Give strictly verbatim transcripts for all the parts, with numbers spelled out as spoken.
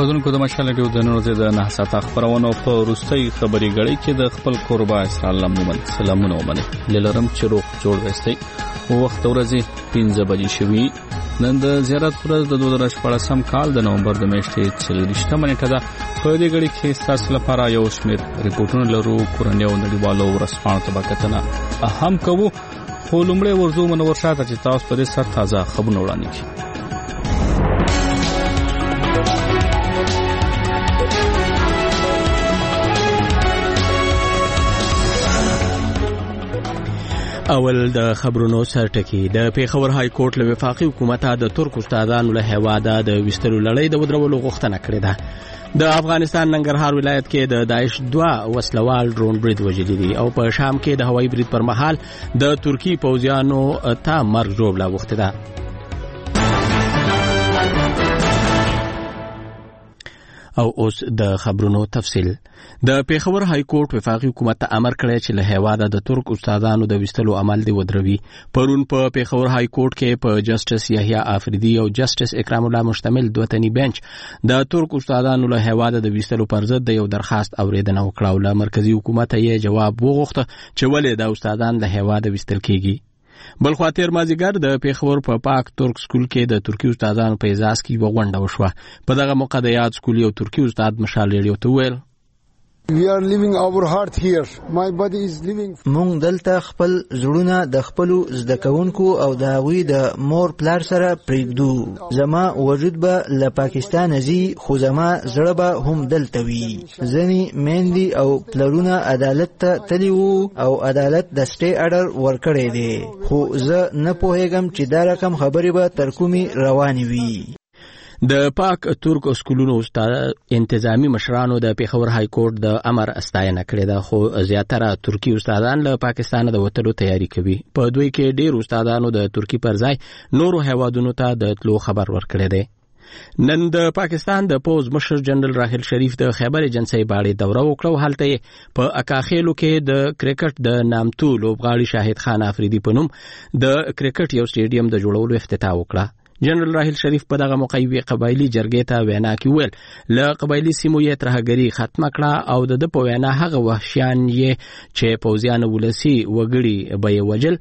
خبرونکو د مشال ډیو د نورو د نه ساته خبرونه په روستۍ خبري غړي کې د خپل قربا اسلام مومن سلامونه ومنه للرم چروق جوړ وستي وخت ورځي پنځه بجې شوي نن د زیارت پر د دوه هزار شپږم کال د نومبر د میاشتې څلورویشتمه نیټه ده په دې غړي کې تاسو لپاره یو شمېر ریپورتونه لرو کورنۍ او نړیوالو ورسپانو طبقاتونه هم کوو خو لومړی ورزو منور شاته چې تاسو په دې سر تازه خبرونه وړاندې کړئ. اول د خبرونو سرټکی د پیښور های کورټ له وفاقي حکومت د ترک استادانو له هواده د وسترو لړۍ د ودرولو غوښتنه کړې ده. د افغانستان ننګرهار ولایت کې د داعش دوه وسلوال ډرون برید وژلي دي او په شام کې د هوایي برید پر مهال د ترکی پوځیانو ته مرګ ژوبله وغوښته ده. او اوس د خبرونو تفصیل. د پیښور های کورټ وفاقي حکومت ته امر کړی چې له هواده د ترک استادانو د وستلو عمل دی ودروي. پرون په پیښور های کورټ کې په جسټس یحیی آفریدی او جسټس اکرام الله مشتمل دوه تنی بنچ د ترک استادانو له هواده د وستلو پر ضد د یو درخواست اوریدنه وکړه او له مرکزی حکومت یې جواب وغوښته چې ولې د استادان له هواده وستل کیږي. بل خوا تیر مازیګر د پیښور په پاک ترک سکول کې د ترکی استادانو په اعزاز کې یوه غونډه وشوه. په دغه موقع د یاد سکول یو ترکی استاد مشال ریډیو ته وویل We are living our heart here. My body is living. مونږ دلته خپل زړونه د خپلو زده کوونکو او د هغوی د مور پلار سره پرېږدو. زما وجود به له پاکستان ځي خو زما زړه به هم دلته وي. ځینې میندې او پلرونه عدالت ته تللي وو او عدالت د سټې اډر ورکړی دی خو زه نه پوهېږم چې دا رقم خبرې به تر کومې روانې وي. د پاک ترک سکولونو استاد انتظامی مشرانو د پیښور های کورټ د امر استاینه کړې ده خو زیاتره ترکی استادان له پاکستان د وتلو تیاری کوي. په دوی کې ډیر استادانو د ترکی پر ځای نورو هیوادونو ته د تلو خبر ورکړی دی. نن د پاکستان د پوز مشر جنرال راحل شریف د خیبر ایجنسی باندې دوره وکړه. هلته یې په اکاخیلو کې د کرکټ د نامتو لوبغاړي شاهد خان افریدی په نوم د کرکټ یو سټیډیم د جوړولو افتتاح وکړه. جنرال راحل شریف په دغه موقع یې قبایلی جرګې ته وینا کې ویل له قبایلی سیمو یې ترهګري ختمه کړه او د په وینا هغه وحشیان یې چې پوځیان ولسی وګړي به یې وجل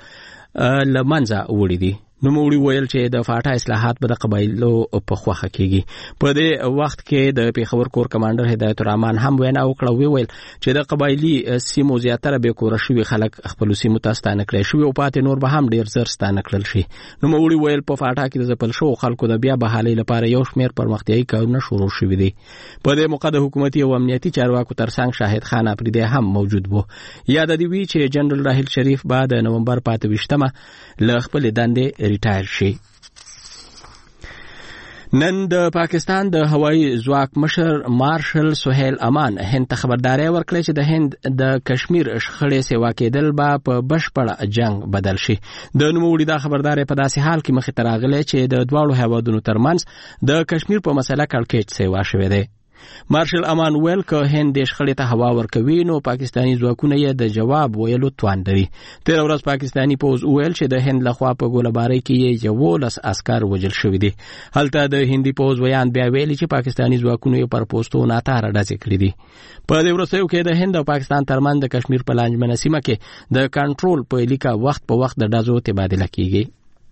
له منځه وړي دي. نوموړي ویل چې د فاټا اصلاحات به د قبایلو په خوخه کیږي. په دې وخت کې د پیښور کور کمانډر هدایت الرحمن هم وینا وکړه. ویل چې د قبایلی سیمو زیاتره به کور شوی خلک خپل سیمو ته ستانه کړي شوی او پاتې نور به هم ډیر زر ستانه کړل شي. نوموړي ویل په فاټا کې د ځپل شو خلکو د بیا بحالي لپاره یو شمېر پرمختیايي کارونه شروع شوي دي. په دې موقع د حکومتي او امنیتي چارواکو ترڅنګ شاهد خان افریدی هم موجود وو. یاد دی وی چې جنرال راحل شریف بعد د نومبر په اته ویشتمه له خپل دندې ریټایر شي. نن د پاکستان د هوایي ځواک مشر مارشل سهیل امان هند ته خبرداري ورکړه چې د هند د کشمیر شخړې سیوا کېدل به په بشپړ جنگ بدل شي. د نوموړي دا خبرداري په داسې حال کې مخې ته راغلی چې د دواړو هیوادونو ترمنځ د کشمیر په مسله کړکېچ سیوا شوی دی. مارشل امان ویل که هند د شخړې ته هوا ورکوي نو پاکستاني ځواکونه یې د جواب ویلو توان لري. تیر ورځ پاکستاني پوځ ویل چې د هند لخوا په ګولهبارۍ کې یې یولس عسکر وژل شوي دي. هلته د هندي پوځ ویان بیا ویلي چې پاکستاني ځواکونو یې پر پوستو ناتاره ډزې کړې دي. په دې وروستیو کې د هند او پاکستان ترمنځ د کشمیر په لانجمنه سیمه کې د کنټرول په لیکه وخت په وخت د ډزو تبادله کیږي.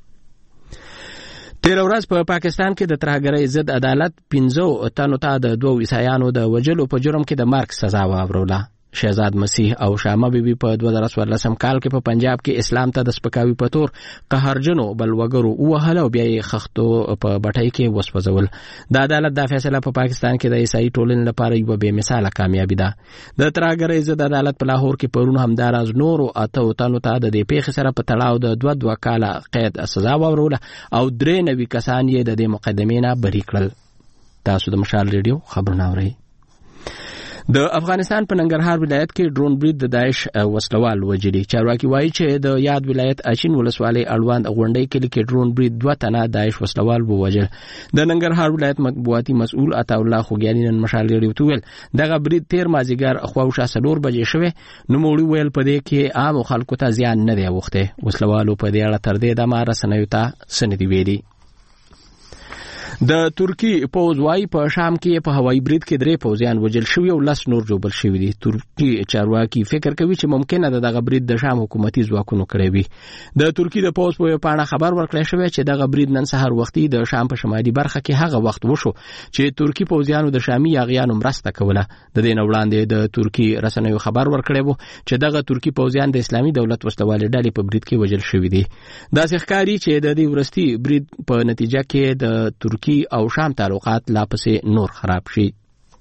تیر ورځ په پاکستان کې د ترهګرۍ ضد عدالت پنځو تنو ته د دوه عیسایانو د وژلو په جرم کې د مرګ سزا واوروله. شهزاد مسیح او شامه بیبي په دوه زره څوارلسم کال کې په پنجاب کې اسلام ته د سپکاوي په تور قهرجنو بلوګرو ووهل او بیا یې خښتو په بټۍ کې وسوځول. د عدالت دا فیصله په پاکستان کې د عیسائی ټولنې لپاره یوه بې مثاله کامیابي ده. د ترهګرۍ ضد عدالت په لاهور کې پرون همداراز نورو اتو تنو ته د دې پیښې سره په تړاو د دوه دوه کاله قید سزا واوروله او درې نوي کسان یې د دې مقدمې نه بری کړل. تاسو د مشال ریډیو خبرونه اورئ. د افغانستان په ننګرهار ولایت کې ډرون برید د داعش وسلوال وژلي. چارواکي وایي چې د یاد ولایت اچین ولسوالۍ اړوند غونډۍ کلي کې ډرون برید دوه تنه داعش وسلوال ووژل. د ننګرهار ولایت مطبوعاتي مسؤل عطاالله خوږیاني نن مشال ریډیو ته ویل دغه برید تیر مازدیګر خواوشا څلور بجې شوی. نوموړي ویل په دې کې عامو خلکو ته زیان نه دی اوښتی. وسلوالو په دې اړه تر دې دمه رسنیو ته څه نه دي ویلي. د ترکی پوځ وايي په شام کې په هوایي برید کې درې پوځیان وژل شوي او لس نور ژوبل شوي دي. ترکی چارواکي فکر کوي چې ممکنه ده دغه برید د شام حکومتي ځواکونو کړی وي. د ترکی د پوځ په پاڼه خبر ورکړی شوی چې دغه برید نن سهار وختي د شام په شمالي برخه کې هغه وخت وشو چې ترکی پوځیانو د شامي یاغیانو مرسته کوله. د دې نه وړاندې د ترکی رسنیو خبر ورکړی و چې دغه ترکی پوځیان د اسلامي دولت وسلوالې ډلې په برید کې وژل شوي دي. داسې ښکاري چې د دې ورستي برید په نتیجه کې د ترکی او شام تعلقات لا پسې نور خراب شي.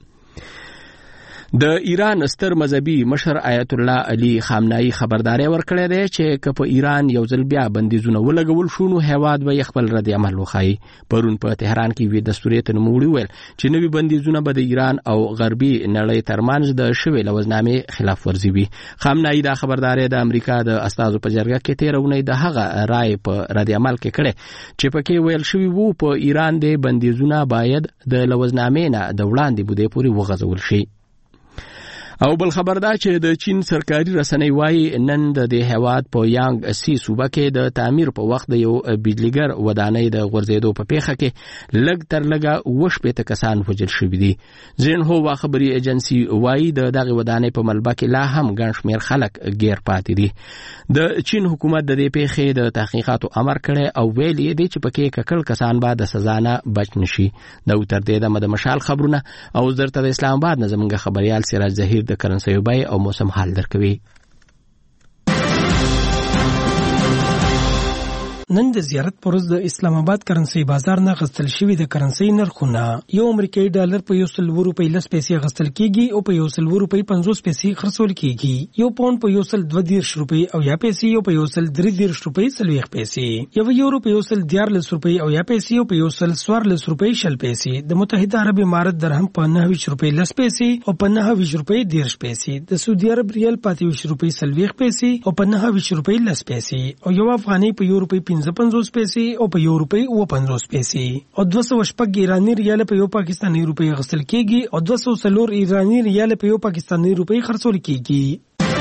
د ایران ستر مذهبي مشر آیت الله علي خامنه‌ای خبرداري ورکړې ده چې که په ایران یو ځل بیا بندیزونه ولګول شو نو هیواد به خپل رد عمل وښایي. پرون په تهران کې وی دستوري ته نوموړي ویل چې نوي بندیزونه به د ایران او غربي نړۍ ترمنځ د شوی لوزنامې خلاف ورزي وي. خامنه‌ای دا خبرداري د امریکا د استازو په جرګه کې تیرونې د هغه رائے په رد عمل کې کړي چې پکې ویل شوی وو په ایران د بندیزونه باید د لوزنامې نه د وړاندې بده پوري وغځول شي. او بل خبر دا چې د چین سرکاري رسنۍ وايي نن د دې هیواد په یانګ سی صوبه کې د تعمیر په وخت د یو بجلیګر ودانۍ د غورځېدو په پیښه کې لږ تر لږه اووه شپېته کسان وژل شوي دي. زینهوا خبري ایجنسي وايي د دغه ودانۍ په ملبه کې لا هم ګڼ شمېر خلک غیر پاتې دي. د چین حکومت د دې پیښې د تحقیقاتو امر کړی او ویل یې دی چې پکې ککړ کسان به د سزا نه بچ نشي. د تر دې د مشال خبرونه او درته د اسلام آباد نه زموږ خبريال سراج ظهیر د کرنسي بای او موسم حال درکوي. نن د زیارت پروز د اسلام آباد کرنسي بازار نه غستل شوی د کرنسي نرخونه یو امریکایي ډالر په یو سل روپۍ لس پیسې غستل کیږي او په یو سل روپۍ پنځوس پیسې خرڅول کیږي. یو پاوند په یو سل دوه دیرش روپۍ او یا پیسې یو په یو سل درې دیرش روپۍ څلوېښت پیسې. یو یورو په یو سل دیارلس روپۍ او یا پیسې او په یو سل څوارلس روپۍ شل پیسې. د متحده عرب امارات درهم په نهه ویشت روپۍ لس پیسې او په نهه ویشت روپۍ دیرش پیسې. د سعودي عرب ریال په اته ویشت روپۍ څلوېښت پیسې او په نهه ویشت روپۍ لس پیسې. او یو افغاني په یو روپۍ پنځه پنځوس پیسې او په یو روپۍ اوه پنځوس پیسې. او دوه سوه شپږ ایراني ریال په یو پاکستاني روپۍ غستل کیږي او دوه سوه څلور ایراني ریال په یو پاکستاني روپۍ خرڅول کیږي.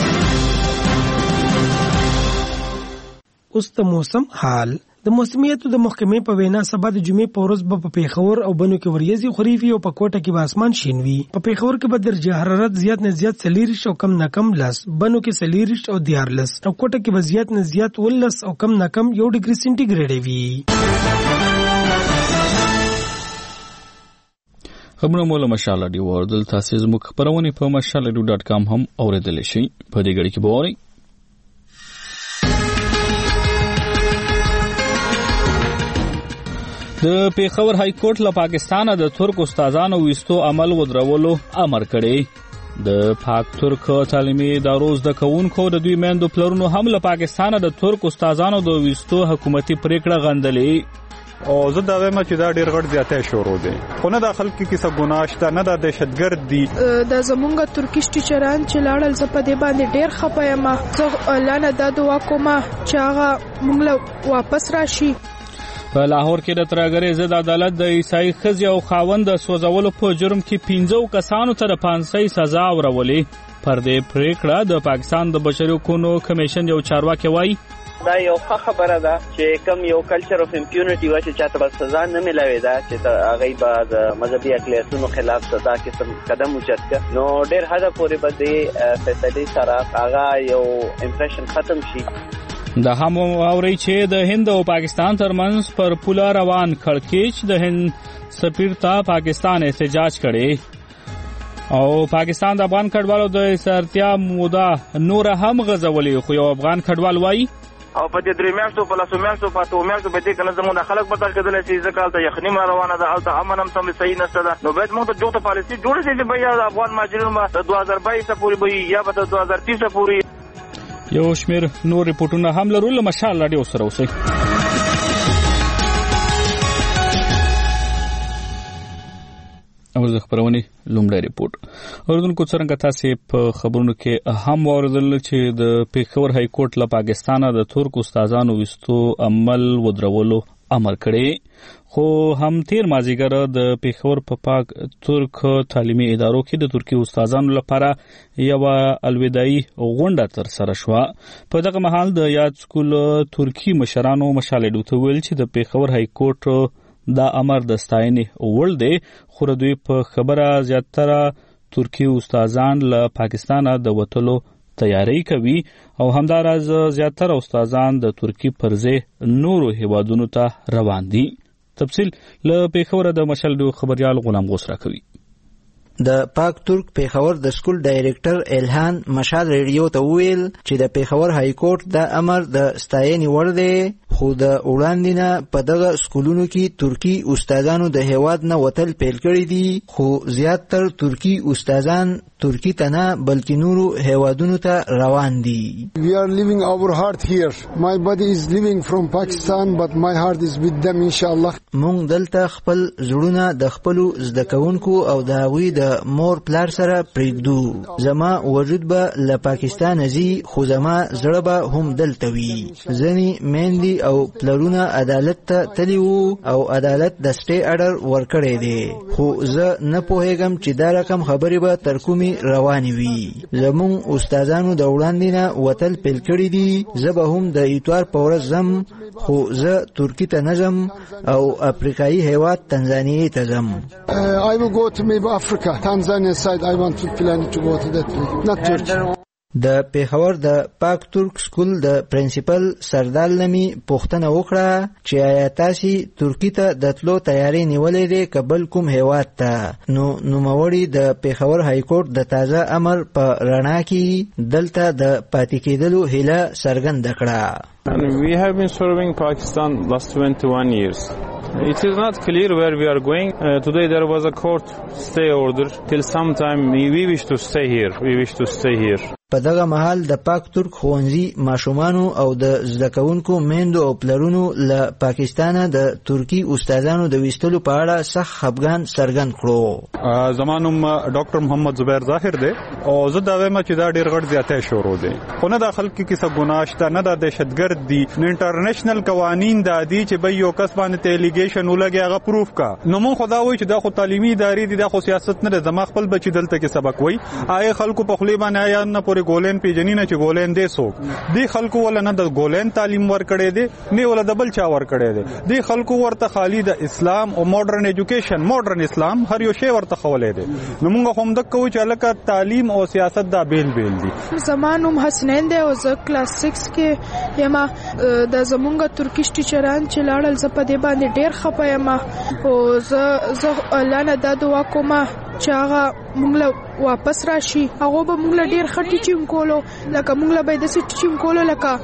اوس د موسم حال. د موسمیاتو د محکمې په وینا سبا د جمعې په ورځ به په پیښور او بنو کې وریځي خریفي او په کوټه کې به اسمان شین وي. په پیښور کې به درجه حرارت زیات نه زیات څلېرویشت او کم نه کم لس، بنو کې څلېرویشت او دیارلس او کوټه کې به زیات نه زیات ولس او کم نه کم یو ډیګري سینټیګریډ وي. خبرونه مولا مشاله دی وردل تاسو زموږ خبرونه په مشاله ډاټ کام هم اوریدل شي. په دې غړي کې به ووري د پیښور های کورټ له پاکستانه د ترک استادانو وستو عمل ودرولو امر کړی. د پاک ترک تعلیمي ادارو زده کوونکو د دوی میندو پلرونو هم له پاکستانه د ترک استادانو د وستو حکومتي پریکړه غندلې. او زه دا وایم چې دا ډیر غټ زیاتې شروع دي، خو نه د خلکو کې څه ګناه شته، نه د دهشتګرد دي. د زمونږ ترکیش ټیچران چې لاړل زه په دې باندې ډیر خپه یم. زه الله نه دا دعا کوم چې هغه موږ له واپس راشي. په لاهور کې د ترګرې ضد عدالت د عیسائی ښځې او خاوند د سوځولو په جرم کې پنځو کسانو ته د پانسۍ سزا ورولې. پر دې پریکړه د پاکستان د بشري حقوقو کمیشن یو چارواکي وایي دا یو ښه خبره ده چې کوم یو کلچر اف امپیونټي و چې چاته به سزا نه ملاوي ده چې هغه به د مذهبي اقلیتونو خلاف سزا کې قدم اوچت کړي. نو ډېر حده پورې به د فیصلې سره هغه یو امپریشن ختم شي. د هم اوري چې د هند او پاکستان ترمنځ پر پوله روان کړکېچ د هند سفیر ته پاکستان احتجاج کړي او پاکستان د افغان کډوالو د سرتیا موده نور هم غزولې. خو یو افغان کډوال وایي او په دې درې میاشتو په لاسو میاشتو په اتو میاشتو په دې کنه زموږ خلک به تل کېدل چې ځکه هلته یخني ما روانه ده، هلته امن هم سم صحیح نشته ده. نو باید موږ ته جوړه پالیسي جوړه شي چې بیا د افغان مهاجرینو به د دوه هزار بایس پورې به یا به د دوه هزار تیس پورې. یو شمیر نور ریپورتونه هم لرو. له مشال راډیو سره اوسئ. او زه خبرونه لومړی ریپورت اوردونکو څنګه تاسو په خبرونو کې هم واردل چې د پیښور های کورټ له پاکستانه د ترک استادانو وستو عمل ودرولو امر کړی. خو هم تیر مازیګر د پیښور په پاک ترک تعلیمي ادارو کې د ترکی استادانو لپاره یو الوداعي غونډه تر سره شو. په دغه مهال د یاد سکول ترکی مشرانو مشالې ډوته ویل چې د پیښور های کورټ دا امر د ستاینې وړ دی، خو دوی په خبره زیاتره ترکی استادان له پاکستانه د وتلو تیاری کوي او همداراز زیاتره استادان د ترکی پر ځای نورو هیوادونو ته روان دي. تفصیل له پیښور د مشال ډیو خبريال غلام غوس را کوي. د پاک ترک پیښور د سکول ډایریکټر الهان مشال ریډیو ته ویل چې د پیښور های کورټ د امر د ستاینې وړ دی، خو د وړاندې نه په دغه سکولونو کې ترکی استادانو د هیواد نه وتل پیل کړي دي، خو زیاتره ترکی استادان ترکی ته نه بلکې نورو هیوادونو ته روان دي. We are living our heart here. My body is living from Pakistan but my heart is with them inshallah. مونږ دلته خپل زړونه د خپلو زده کوونکو او د هغوی د مور پلار سره پرېږدو. زما وجود به له پاکستان ځي، خو زما زړه به هم دلته وي. ځینې میندې او پلرونه عدالت ته تللي وو او عدالت د سټې اډر ورکړی دی، خو زه نه پوهېږم چې دا رقم خبرې به تر کومې روانې وي. زموږ استادانو د وړاندې نه وتل پیل کړي دي. زه به هم د اتوار په ورځ ځم، خو زه ترکی ته نه ځم او افریقایي هیواد تنزانیې ته ځم. I will go to maybe Africa, Tanzania side. I want to plan to go to that way, not Turkey. د پیښور د پاک ترک سکول د پرنسپل سردار لمی پوښتنه وکړه چې آیا تاسو ترکی ته د تلو تیاری نیولې ده که بل کوم هیواد ته؟ نو نوموړي د پیښور های کورټ د تازه امر په رڼا کې دلته د پاتې کېدلو هیله څرګنده کړه. And we have been serving Pakistan last twenty-one years. It is not clear where we are going. Uh, today there was a court stay order. Till some time we wish to stay here. We wish to stay here. په دغه مهال د پاک ترک ښوونځي ماشومانو او د زده کوونکو میندو او پلرونو له پاکستانه د ترکی استادانو د ویستلو په اړه سخت خفګان څرګند کړو. زما نوم ډاکټر محمد زبیر ظاهر دی او زه دا وایم چې دا ډېر غټ زیاتی شروع دی، خو نه د خلک کې څه ګناه شته، نه د دهشتګرد دي، نه انټرنیشنل قوانین دا دي چې به یو کس باندې ته الیګیشن ولګي هغه پروف کا. نو مونږ خو دا وایو چې دا خو تعلیمي ادارې دي، دا خو سیاست نه ده. زما خپل بچي دلته کې سبق وایي، هغه خلکو په خولې باندې آیا نه ګولین پیژنې نه چې ګولین دی څوک دی. خلکو ولا نه د ګولین تعلیم ورکړی دی، نه ولا د بل چا ورکړی دی. دی خلکو ورته خالی د اسلام او ماډرن ایجوکیشن، ماډرن اسلام هر یو شی ورته خولی دی. نو موږ هم دک کوو چې لکه تعلیم او سیاست دا بیل بیل دي. زمانوم حسنین دی او زه کلاس سکس کې یم. د زمونږ ترکیش ټیچران چې لاړل زه په دې باندې ډېر خفه یم او زه زه الله نه دا دعا کوم چې هغه موږ له واپس راشي. هغه به موږ له ډېر ښه ټیچینګ کولو، لکه موږ له به یې داسې ټیچینګ کولو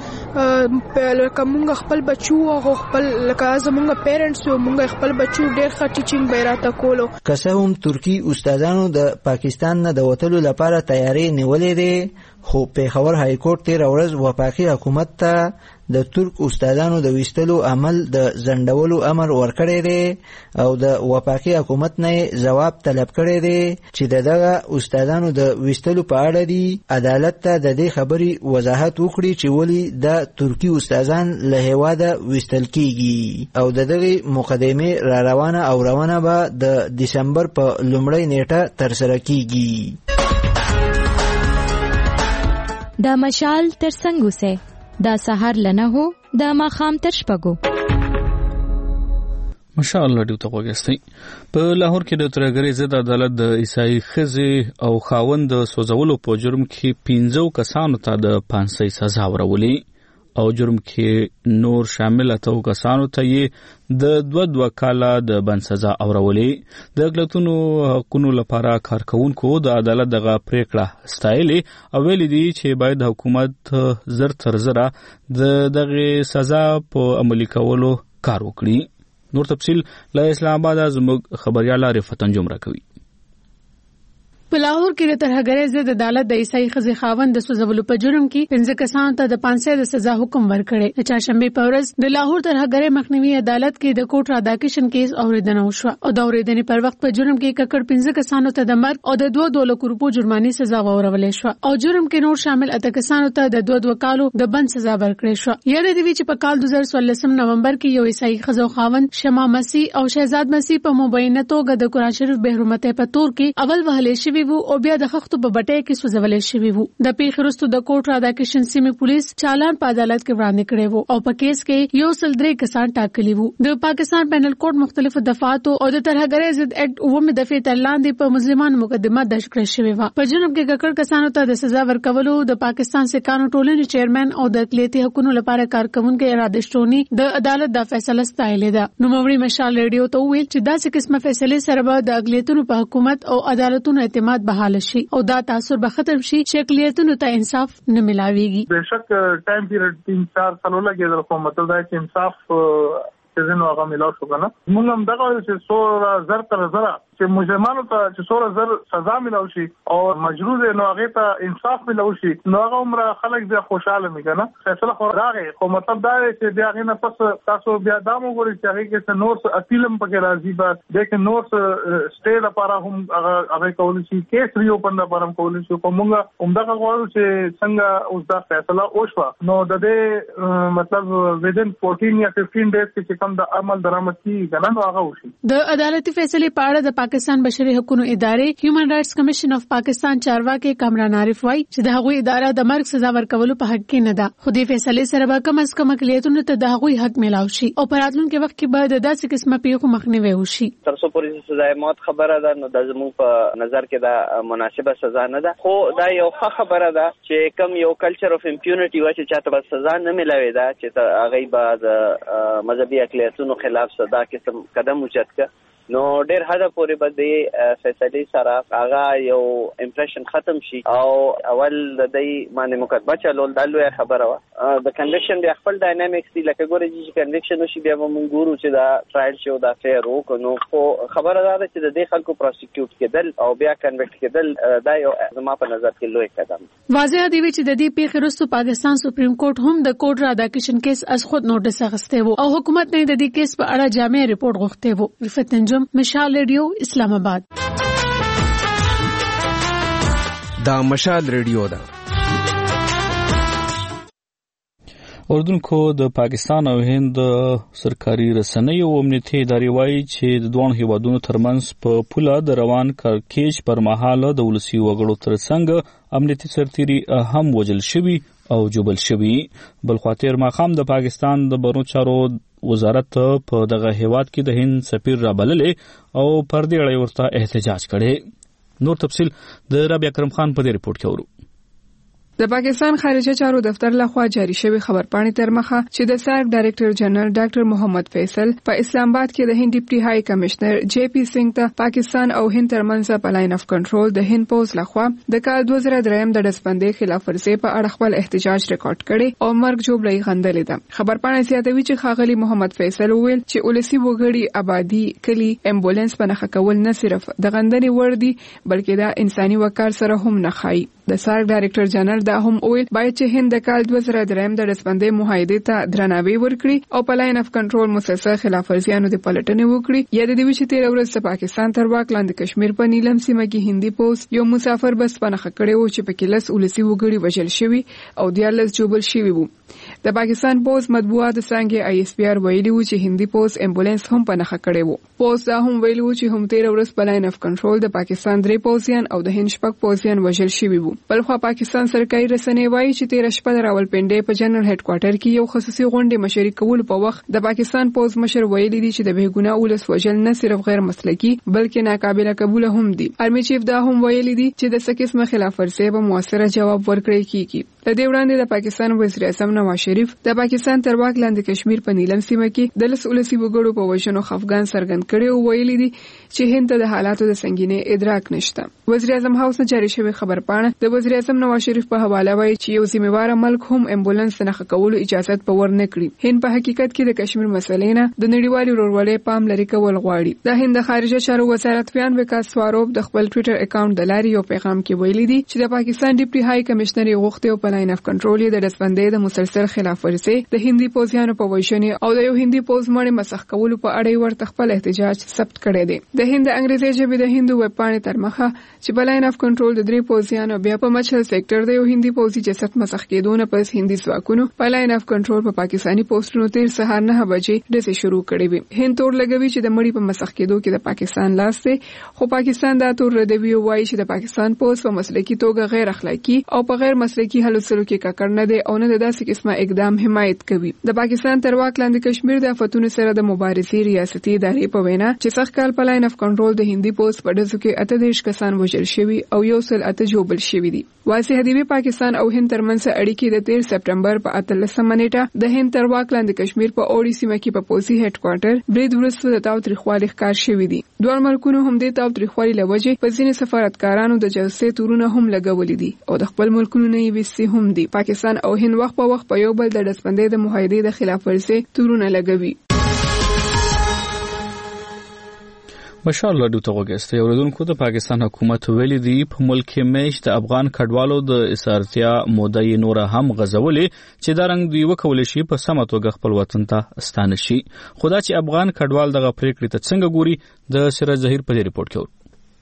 لکه لکه موږ خپل بچو هغه خپل لکه زموږ پیرنټس یو موږ خپل بچو ډېر ښه ټیچینګ به یې راته کولو. که څه هم ترکي استادانو د پاکستان نه د وتلو لپاره تیاری نیولې دی، خو پیښور های کورټ تېره ورځ وفاقي حکومت ته د ترک استادانو د ویستلو عمل د ځنډولو امر ورکړی دی او د وفاقي حکومت نه ځواب طلب کړی دی چې د دغه استادانو د ویستلو په اړه دی عدالت ته د دې خبرې وضاحت وکړي چې ولې د ترکي استادان له هیواده ویستل کیږي او د دغې مقدمې را روانه او روانه به د دسمبر په لومړۍ نیټه ترسره کیږي. دا مشال تر څنګه سه دا سحر لنه هو دا ماخام تر شپګو. ماشاءالله ډیو ته وګستئ. په لاهور کې د ترګری ضد عدالت د عیسائی خزې او خاوند د سوځولو په جرم کې پنځو کسانو ته د پانسۍ سزا ورولې او جرم کې نور شامل اتو کسانو ته یې د دوه دوه کاله د بند سزا اورولې. د اقلیتونو حقوقو لپاره کارکونکو د عدالت دغه پریکړه ستایلې او ویلي دي چې باید حکومت زر تر زره د دغه سزا په عملي کولو کار وکړي. نور تفصیل له اسلام آباد زموږ خبريال عارف تنجم راکوي. په لاهور کې د ترهګرۍ ضد عدالت د عیسائی خزې خاوند د سوځولو په جرم کې پنځه کسانو ته د پانسۍ د سزا حکم ورکړی. د چهارشنبې په ورځ د لاهور ترهګرۍ مخنیوي عدالت کې د کوټ راداکشن کیس اوریدنه وشوه او د اوریدنې پر وخت په جرم کې ککړ پنځه کسانو ته د مرګ او د دوه دوه لک روپو جرمانې سزا ورولې شوه او جرم کې نور شامل اته کسانو ته د دوه دوه کالو د بند سزا ورکړې شوه. یاد دی چې په کال دوه زره څوارلس نومبر کې یو عیسائی خزو خاوند شمع مسیح او شهزاد مسیح په مبینه توګه د قرآن شریف به حرمت په تور کې اول وهلې شوی شوی وو او بیا د خښتو په بټۍ کې سوځول شوی وو. د پیښې وروسته د کوټ راداکشن سیمې پولیس چالان په عدالت کې وړاندې کړی وو او په کیس کې یو سل درې کسان ټاکلي وو. د پاکستان پینل کوډ مختلفو دفعاتو او د ترهګرۍ ضد اکټ اوومې دفعې تر لاندې په مظلومانو مقدمه درج کړې شوې وه. په جنوب کې ککړ کسانو ته د سزا ورکولو د پاکستان سکانو ټولنې چیرمن او د اقلیتي حقوقو لپاره کارکونکو اراده شتونی د عدالت د فیصله ستایلې ده. نوموړي مشال ریډیو ته وویل چې داسې قسمه فیصلې سره به د اقلیتونو په حکومت او عدالتونو اعتماد بحال شي او دا تاثر به ختم شي چې اقلیتونو ته انصاف نه ملاويږي. بهشک ټایم پیریډ تین چار سالو لګیدل خو مطلب دا چې انصاف چې نو هغه ملاو شو کنه. موږ هم دغه چې سوره زر تر زر چې مجرمانو ته چې سوره زر سزا ملاو شي او مجروح نو هغه ته انصاف ملاو شي نو هغه عمر خلک به خوشاله مي کنه. فیصله خو راغی خو مطلب دا چې بیا غینه پس تاسو بیا دامو غوړي چې هغه کې نور اپیلم پکې راځي بعد دغه نور سټې لپاره هم هغه هغه کول شي کیس ریو پنده پرم کول شي کومه هم دغه غواړو چې څنګه اوس دا فیصله وشو نو د دې مطلب within fourteen یا fifteen days کې کوم د عمل درآمد کی کنه نو هغه وشي. د عدالتي فیصلې په اړه د پاکستان بشري حقوقو ادارې هیومن رائټس کمیشن اف پاکستان چارواکي کامران عارف وایي چې د هغوی اداره د مرګ سزا ورکولو په حق کې نه ده. خو دې فیصلې سره به کم از کم اقلیتونو ته د هغوی حق میلاو شي او په راتلونکي وخت کې به د داسې قسمه پیښو مخنیوي وشي. تر څو پورې سزا موت خبره ده نو د زموږ په نظر کې دا مناسبه سزا نه ده. خو دا یو ښه خبره ده چې کم یو کلچر اف امپیونټي و چې چاته به سزا نه ملاوي ده چې هغه به د مذهبي اقلیتونو خلاف صدا قسم قدم اوچت ک نو ډېر حد پورې به د فیصلې سره هغه یو امپریشن ختم شي او اول د دې باندې مقدمه چلول د لوی خبره وه. د کنویکشن بیا خپل ډاینامیکس دی لکه ګورې چې کنویکشن وشي بیا به موږ ګورو چې دا ټرایل شو دا فیر وکړو نو خو خبره دا ده چې د دې خلکو پروسیکیوټ کېدل او بیا کنویکټ کېدل دا یو زما په نظر کې لوی قدم. واضح دی چې د دې پیښې وروسته پاکستان سپریم کورټ هم د کوډ راداکشن کیس از خود نوټس اخیستی و او حکومت نه د دې کیس په اړه جامع ریپورت غوښتی و. رفت انجم مشال ریډیو اسلام آباد. دا مشال ریډیو ده. اردن کو د پاکستان او هند سرکاري رسنیو او امنیتي ادارې وایي چې د دوه هیوادونو ترمنځ په پوله د روان کړکېچ پر مهال د ولسی وګړو ترڅنګ امنیتي سرتیري هم وژل شوي او جوبل شوي. بل خاطر ماخام د پاکستان د بهرنیو چارو وزارت په دغه هیواد کې د هند سفیر را بللې او پر دې اړه ورته احتجاج کړي. نور تفصیل د رابعه اکرم خان په دې ریپورت کې ورو. د پاکستان خارجه چارو دفتر لخوا جاری شوی خبرپاڼې تر مخه چې د سارک ډایریکټر جنرال ډاکټر محمد فیصل په اسلام آباد کې د هند ډیپټي های کمشنر جے پی سنگ ته پاکستان او هند ترمنځ په لاین اف کنټرول د هند پوز لخوا د کال دوه زره دریم د ډسبندۍ خلاف ورزي په اړه خپل احتجاج ریکارډ کړي او مرګ جوړلې غندلې ده. خبرپاڼه زیاتوي چې خاغلی محمد فیصل ویل چې ولسی وګړي آبادی کلی امبولانس په نخښه کول نه صرف د غندنې ور دي بلکې دا انساني وقار سره هم نه خای. د سارک ډایریکټر جنرال دا هم ویل باید چې هند د کال دوه زره دریم د ډسبندۍ معاهدې ته درناوی ورکړي او په لاین اف کنټرول مسلسل خلاف ورزیانو د پلټنې وکړي. یا د دې چې تیر ورځ د پاکستان تر واک لاندې کشمیر په نیلم سیمه کې هندي پوس یو مسافر بس په نخښه کړی و چې په کې لس ولسی وګړي وژل شوي او دیارلس جوبل شوي وو. د پاکستان پوس مطبوعات څنګه آی اس پی آر ویلي و چې هندي پوس امبولانس هم په نخښه کړی وو. پوس دا هم ویلي و چې هم تیر ورځ په لاین اف کنټرول د پاکستان درې پوسیان او د هند شپږ پوسیان وژل شوي وو. بل خو پاکستان سرکاري رسنۍ وایي چې تیر شپه د راولپنډۍ په جنرال هډ کوارټر کې یو خصوصي غونډه مشري کول په وخت د پاکستان پوز مشر ویلي دي چې د بهګونه ولس وژل نه صرف غیر مسلکي بلکې ناقابل قبول هم دي. آرمي چیف دا هم ویلي دي چې د سکیسمه خلاف ورزي به موثره جواب ورکړي کیږي. د دې وړاندې د پاکستان وزیر اعظم نواز شریف د پاکستان تر واک لاندې کشمیر په نیلم سیمه کې د لس ولسی وګړو په وژنو خفګان څرګند کړي او ویلي دي چې هند ته د حالاتو د سنگینې ادراک نشته. وزیر اعظم هاوس نه جاری شوی خبرپاڼه د وزیر اعظم نواز شریف په حواله وایي چې یو ذمہوار ملک هم امبولانس نه خکولو اجازه په ور نه کړی. هند په حقیقت کې د کشمیر مسلې نه د نړیوالو ورورولۍ پام لري کول غواړي. د هند خارجه چارو وزارت ویان وکاس سواروف د خپل ټوئیټر اکاونټ د لارې یو پیغام کې ویلي دي چې د پاکستان ډیپټي های کمشنر غوښتي او په په لاین اف کنټرول د دسبندۍ د مسلسل خلاف ورزي د هندي پوځیانو په وژنې او د یو هندي پوځ مړی مسخ کولو په اړه ورته خپل احتجاج ثبت کړی دی. د هند انګریزي ژبې د هندو ویب پاڼې تر مخه چې په لاین اف کنټرول د درې پوځیانو بیا په مچل سېکټر د یو هندي پوځي جسد مسخ کېدونه پس هندي ځواکونو په لاین اف کنټرول په پاکستاني پوسټونو تیر سهار نه بجې ډزې شروع کړې وي. هند تور لګوي چې د مړي په مسخ کېدو کې د پاکستان لاس دی، خو پاکستان دا تور ردوي وایي چې د پاکستان پولیس په مسلکي توګه غیر اخلاقی او په غیر مسلکي هلو سلو کې ککړ نه دی او نه د داسې قسمه اقدام حمایت کوي. د پاکستان تر واک لاندې کشمیر د آفتونو سره د مبارزې ریاستي ادارې په وینا چې سخت کال په لاین اف کنټرول د هندي پولیس په ډزو کې اته دیش کسان وژل شوي او یو سل اته جوړل شوي دي. واسع حدیبي پاکستان او هند ترمنځ اړیکې د تیر سپټمبر په اتلسمه نیټه د هند تر واک لاندې کشمیر په اوړي سیمه کې په پولیسي هډ کوارټر برید وروسته د تاوتریخوالي ښکار شوي دي. دوه ملکونو هم د تاوتریخوالي له وجې په ځینې سفارتکارانو د جاسوسۍ تورونه هم لګولي دي او د خپل ملکونو نه یې ویستي هم دي. پاکستان او هند وخت په وخت په یو بل د دسبندۍ د معاهدې د خلاف ورزۍ تورونه لګوي. بشار الله ډوته وګسته اوریدونکو د پاکستان حکومت ویلي دی په ملک کې میش د افغان کډوالو د اسارتیا موده یې نور هم غزولې چې دا رنګ دی وکول شي په سمه توګه خپل وطن ته ستانه شي. خدا چې افغان کډوال دغه پریکړې ته څنګه ګوري د سراج ظهیر په ریپورت کې.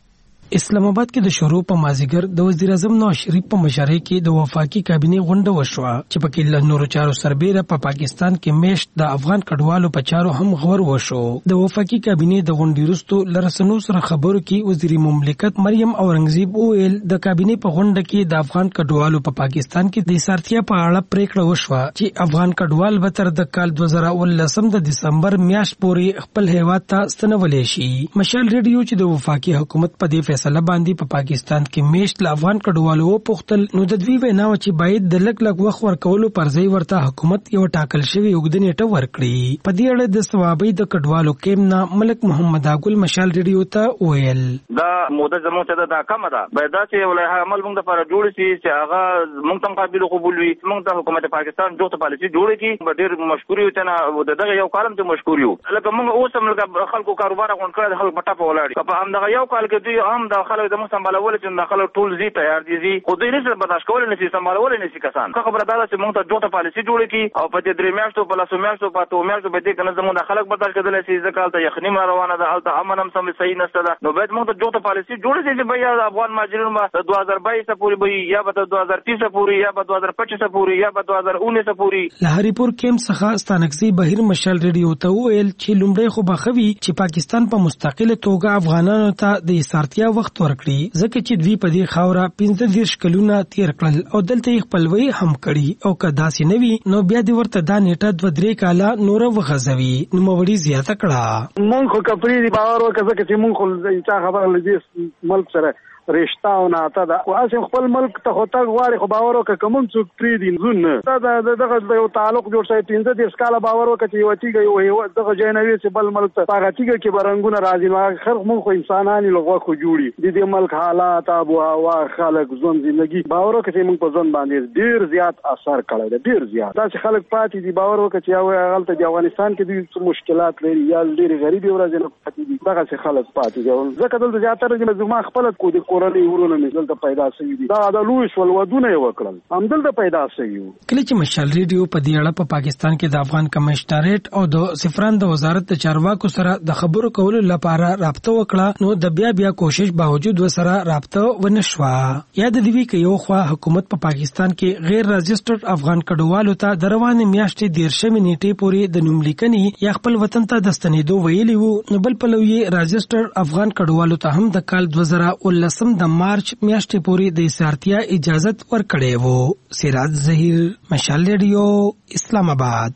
اسلام آباد کې د شروع په مازیګر د وزیر اعظم نواز شریف په مشرۍ کې د وفاقي کابینې غونډه وشوه چې په کې له نورو چارو سربېره په پاکستان کې میشت د افغان کډوالو په چارو هم غور وشو. د وفاقي کابینې د غونډې وروسته لرسنو سره خبرو کې وزیر مملکت مریم اورنګزیب وویل د کابینې په غونډه کې د افغان کډوالو په پاکستان کې د اسارتیا په اړه پریکړه وشوه چې افغان کډوال به تر د کال دوه زره ولسم د دسمبر میاشت پورې خپل هیواد ته ستنولې شي. مشال ریډیو چې د وفاقي حکومت په دې فیصله باندې په پاکستان کې میشت له افغان کډوالو وپوښتل نو د دوی وینا و چې باید د لږ لږ وخت ورکولو پر ځای ورته حکومت یو ټاکل شوی اوږده نیټه ورکړي. په دې اړه د ثوابي د کډوالو کېمنا ملک محمد اګل مشال ریډیو ته ویل دا موده زموږ ته دا کم ده، باید دا چې ولایت عمل موږ لپاره جوړ شي چې هغه موږ ته قابل قبول وي. موږ ته حکومت پاکستان دوه پالیسي جوړ کړي، ډېر مشکور یو ته دغه یو کالم ته مشکور یو. لکه موږ اوس هم خلکو کاروبار غون کړی، خلک په ټاپه ولاړ په هم دغه یو کال کې دوی هم د خلک د مو سمبالول چې د خلک ټول زی تیار دي زی خو دوی نشي برداشت کولای نشي سمبالول نشي کسان. که خبره دا ده چې موږ ته دوه پالیسي جوړ کړي او په دې درې میاشتو په لاسو میاشتو په تو میاشتو به دې کنه زموږ د خلک برداشت کېدل شي ځکه ته یخنی روانه ده البته امن هم سم صحیح نشته ده. نو باید موږ ته دوه پالیسي جوړ شي چې بیا افغان مهاجرین به دوه هزار بایس پورې به یا به دوه هزار تیس پورې یا به دوه هزار پچیس پورې یا به دوه هزار انیس پورې. لهریپور کیمپ څخه ستانکزی بهیر مشال ریډیو ته ویل چې لومړی خو بخوي چې پاکستان په مستقله توګه افغانانو ته د اسارتیا وخت ورکړي ځکه چې دوی په دې خاوره پنځه دېرش کلونه تیر کړل او دلته یې خپلوي هم کړي او که داسې نه وي نو بیا دې ورته دا نیټه دوه درې کاله نوره وغځوي. نوموړي زیاته کړه مونږ خو کپري دي باور وکړه ځکه چې مونږ خو چا خبره لږ ملک سره رشتہ او ناته ده او اسیم خپل ملک ته خو تاګ غواړي خو باور وکړه کوم څوک پری دي زون دا دغه یو تعلق جوړ شوی پنځه دېرش کاله باور وکړه چې یو تیګه یو دغه جنوي چې بل ملک ته هغه تیګه کې برنګونه راځي نو خلک مونږ خو انسانان لغوه خو جوړي د دې ملک حالات ابو هوا خلک ژوند ژوندۍ باور وکړه چې مونږ په ژوند باندې ډیر زیات اثر کړی دی ډیر زیات دا چې خلک پاتې دي باور وکړه چې یو غلطه د افغانستان کې د مشکلات لري یا ډیر غریبي ورځ نه پاتې دي دغه چې خلک پاتې دي ځکه دلته زیاتره چې زما خپل کو د کورنۍ ورونه دلته پیدا شوي دي دا د لوی شول ودونه یې وکړل هم دلته پیدا شوي. کله چې مشال ریډیو په دې اړه په پاکستان کې د افغان کمشنریټ او د سفران د وزارت د چارواکو سره د خبرو کولو لپاره رابطه وکړه نو د بیا بیا کوشش باوجود وسره رابطه ونه شوه. یاد دی وی کې یو خوا حکومت په پاکستان کې غیر رجسټرډ افغان کډوالو ته د روانې میاشتې دیرشمې نیټې پورې د نوملیکنې یا خپل وطن ته د ستنېدو ویلي وو نو بل پلو یې رجسټرډ افغان کډوالو ته هم د کال دوه زره ولسم د مارچ میاشتې پورې د اسارتیا اجازت ورکړې وو. سراج ظهیر مشال ریډیو اسلام آباد.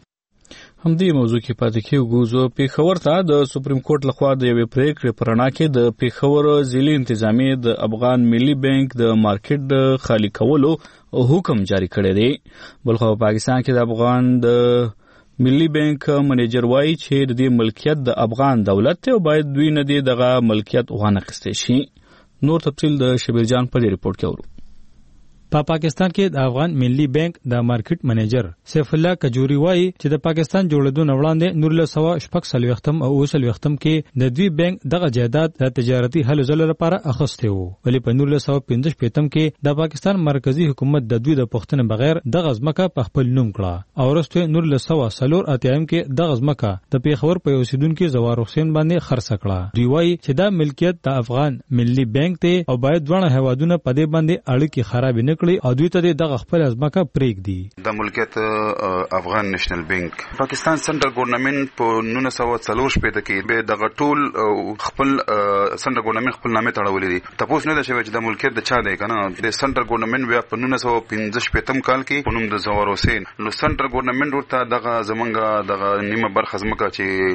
همدې موضوع کې پاتې کېږو. پېښور ته د سپریم کورټ لخوا د یوې پریکړې په رڼا کې د پېښور ضلعي انتظامیې د افغان ملي بانک د مارکیټ خالي کولو حکم جاری کړی دی. بلخو پاکستان کې د افغان د ملي بانک منیجر وایي چې د دې ملکیت د افغان دولت ته او باید دوی نه دی دغه ملکیت وانخیستی شي. نور تفصیل د شبیر جان په ریپورت کې اورو. په پا پاکستان کې د افغان ملي بانک د مارکیټ منیجر سیف الله کجوري وایي چې د پاکستان جوړېدو نه وړاندې نور له سوا شپږ سلويختم او اوسل وختم کې د دوی بانک دغه جایداد د تجارتي هلو ځلو لپاره اخیسته وو ولی په نور له سوا پنځه شپږم کې د پاکستان مرکزی حکومت د دوی د پښتنې بغیر دغه ځمکه په خپل نوم کړه او ورسته نور له سوا سلور اتیم کې دغه ځمکه د پیښور په اوسیدونکو زوار حسین باندې خرڅ کړه دوی وایي چې دا ملکیت د افغان ملي بانک ته او باید ځوانه هوادونه په دې باندې اړیکې خراب نه کړي او دوی ته دغه خپل ځمکه پرېږدي د ملکیت افغان نېشنل بانک پاکستان سنټرل ګورنمنت په نولس سوه څلور شپېته کې به دغه ټول خپل سنټرل ګورنمنت خپل نامه تړولې دي تاسو نه دا شوی چې د ملکیت د چا دی کنه د سنټرل ګورنمنت بیا په نولس سوه پنځه شپېته کال کې په نوم د زوار حسین نو سنټرل ګورنمنت ورته دغه زمونږ دغه نیمه برخه ځمکه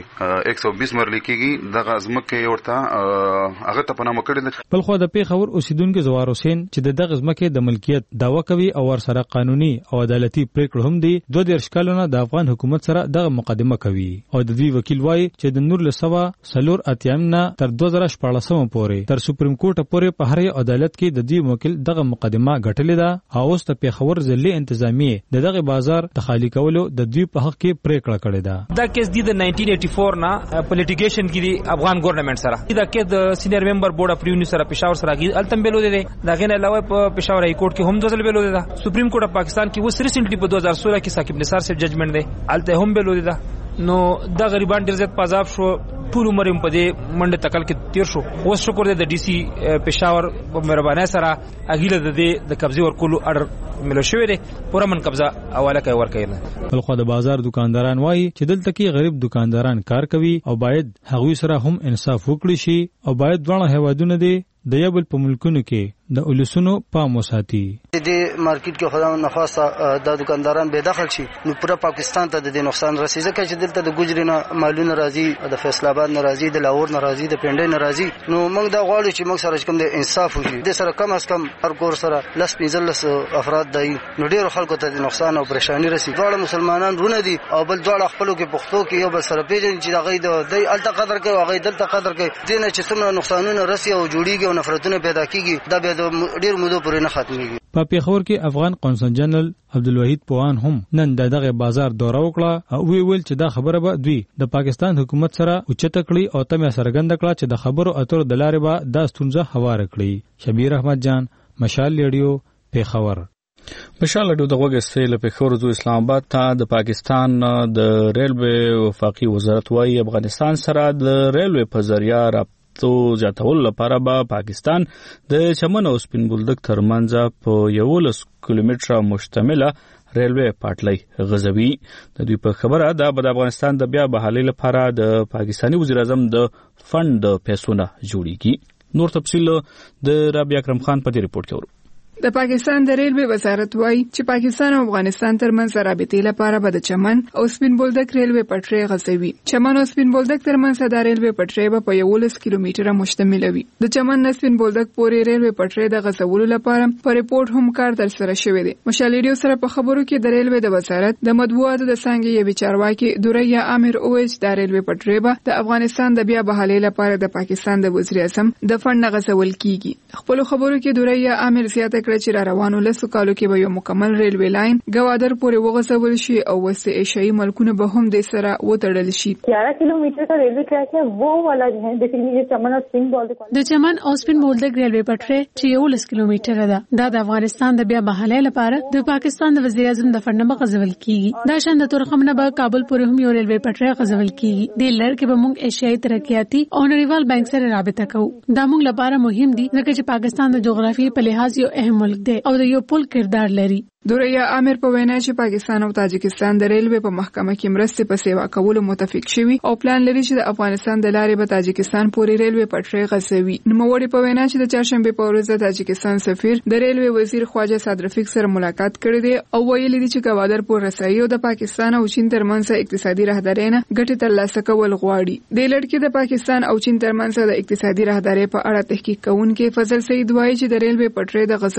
چې یک سوه بیس مرلې کېږي دغه ځمکه ورته هغه ته پنامه کړې بل خو د پیښور اوسیدونکو زوار حسین چې دغه ځمکه د ملکیت دعوه کوي او ورسره قانوني او عدالتي پریکړه هم دي دوه دیرش کلونه د افغان حکومت سره دغه مقدمه کوي او د دوی وکیل وایي چې د نور له سوا سلور اتیم نه تر دوه زره شپږلسم پورې تر سپریم کورټ پورې په هر عدالت کې د دوی وکیل دغه مقدمه غټلې ده او اوس د پیښور ضلع انتظامیه دغه بازار د خالی کولو د دوی په حق کې پریکړه کړې ده دا کیس دی د نائنټین ایټي فور نه په لیټیګیشن کې دی افغان ګورنمنت سره دا کیس د سینیئر ممبر بورډ اف ریونیو سره پېښور سره کې التم بیلو دی دا غنه علاوه په پېښور هاي کورټ کې هم ځل بیلو دی سپریم کورټ اف پاکستان کې وس ریسنټلی په دو هزار سولہ کې ثاقب نثار سے ججمنٹ دی الته هم بیلو دی نو دا غریبان ډیر زیات پازاب شو ټول عمر په دې منډه تکل کې تیر شو اوس شکر دی د ډي سي پېښور په مهرباني سره اګیله د دې د قبضه ورکولو اډر ملو شوی دی پوره من قبضه حواله کوي ورکړي بل خو د بازار دکانداران وایي چې دلته کې غریب دکانداران کار کوي او باید هغوی سره هم انصاف وکړي شي او باید ځوان هوادونه دي د یو بل په ملکونو کې د اولسونو پام وساتي د مارکیټ کې خدای نه خواسته د دکانداران به داخل شي نو پوره پاکستان ته د نقصان رسیږي ځکه چې دلته د ګجرینه مالونه راځي د فیصل آباد نه راځي د لاهور نه راځي د پنډۍ نه راځي نو موږ دا غواړو چې موږ سره کوم د انصاف وشي د سره کم از کم هر کور سره لس پنځلس افراد دی نو ډیرو خلکو ته د نقصان او پریشانی رسي ټول مسلمانان رونه دي او بل ټول خپلو کې پښتو کې یو بل سره پیژني چې هغه د دی الته قدر کوي هغه دلته قدر کوي دینه چې څومره نقصانونه رسي او جوړیږي او نفرتونه پیدا کیږي دا به ډیر مودو پورې نه ختميږي په پیښور کې افغان قونسل جنرال عبدالوحید پوان هم نن دغه بازار دوره وکړه او وی ویل چې دا خبره به دوی د پاکستان حکومت سره اوچته کړي او تمه سرګند کړه چې د خبرو اترو د لارې به د ستونزه هوار کړي شبیر احمد جان مشال ریډیو پیښور مشال ریډیو د وګړي له پیښور د اسلام آباد ته د پاکستان د ریلوے وفاقي وزارت وايي افغانستان سره د ریلوے په ذریعہ تو زیاتول لپاره به پاکستان د چمن او سپین بولدک ترمنځ په یولس کیلومتره مشتمله ریلوے پټلۍ غزوي د دوی په خبره دا د افغانستان د بیا بحالي لپاره د پاکستاني وزیر اعظم د فند د پیسونه جوړیږي نور تفصیل د رابعه اکرم خان په دې ریپورت کې ورو د پاکستان د ریلوے وزارت وایي چې پاکستان او افغانستان ترمنځ رابطې لپاره به د چمن او سپین بولدک ریلوے پټلۍ غځوي. چمن او سپین بولدک ترمنځ د ریلوے پټلۍ به په یولس کیلومتره مشتمل وي. د چمن نه سپین بولدک پورې ریلوے پټلۍ د غځولو لپاره په ریپورت هم کار ترسره شوی دی. مشال ریډیو سره په خبرو کې د ریلوے د وزارت د مطبوعاتو د څنګه یوه چارواکي دوریا امیر اوچ د ریلوے پټلۍ به د افغانستان د بیا بحالي لپاره د پاکستان د وزیر اعظم د فند غځول کیږي. خپل خبرو کې دوریا امیر زیاته چې را روانو لسو کالو کې به یو مکمل ریلوے لاین ګوادر پورې وغځول شي او وسط ایشیايي ملکونه به هم د سره وتړل شي. ग्यारह किलोमीटर का railway track है वो वाला जो है बेसिकली ये चमन और स्पिन बॉल्डक د چمن او سپین بولدک ریلوے پټلۍ چې یولس کیلومتره ده دا د افغانستان د بیا بحالۍ لپاره د پاکستان د وزیر اعظم د فند غځول کیږي. دا شان د تورخم نه به کابل پورې هم یو ریلوے پټلۍ غځول کیږي. د لړ کې به موږ ایشیايي ترقیاتي او نړیوال بانک سره رابطه کوو. دا موږ لپاره مهم دي ځکه چې پاکستان د جغرافیې په لحاظ یو اهم ملک دی او د یو پل کردار لري. دوریا امیر په وینا چې پاکستان او تاجکستان د ریلوے په محکمه کې مرستې په سیوا کولو متفق شوي او پلان لري چې د افغانستان د لارې به تاجکستان پورې ریلوے پټلۍ غځوي. نوموړي په وینا چې د چهارشنبه په ورځ د تاجکستان سفیر د ریلوے وزیر خواجه صاد رفیق سره ملاقات کړې ده او ویلي دي چې ګوادر پور رسایي او د پاکستان او چین ترمنځ اقتصادي راهداري نه ګټه ترلاسه کول غواړي. د لړ کې د پاکستان او چین ترمنځ د اقتصادي راهداري په اړه تحقیق کوونکي فضل سعید وایي چې د ریلوے پټلۍ د غځولو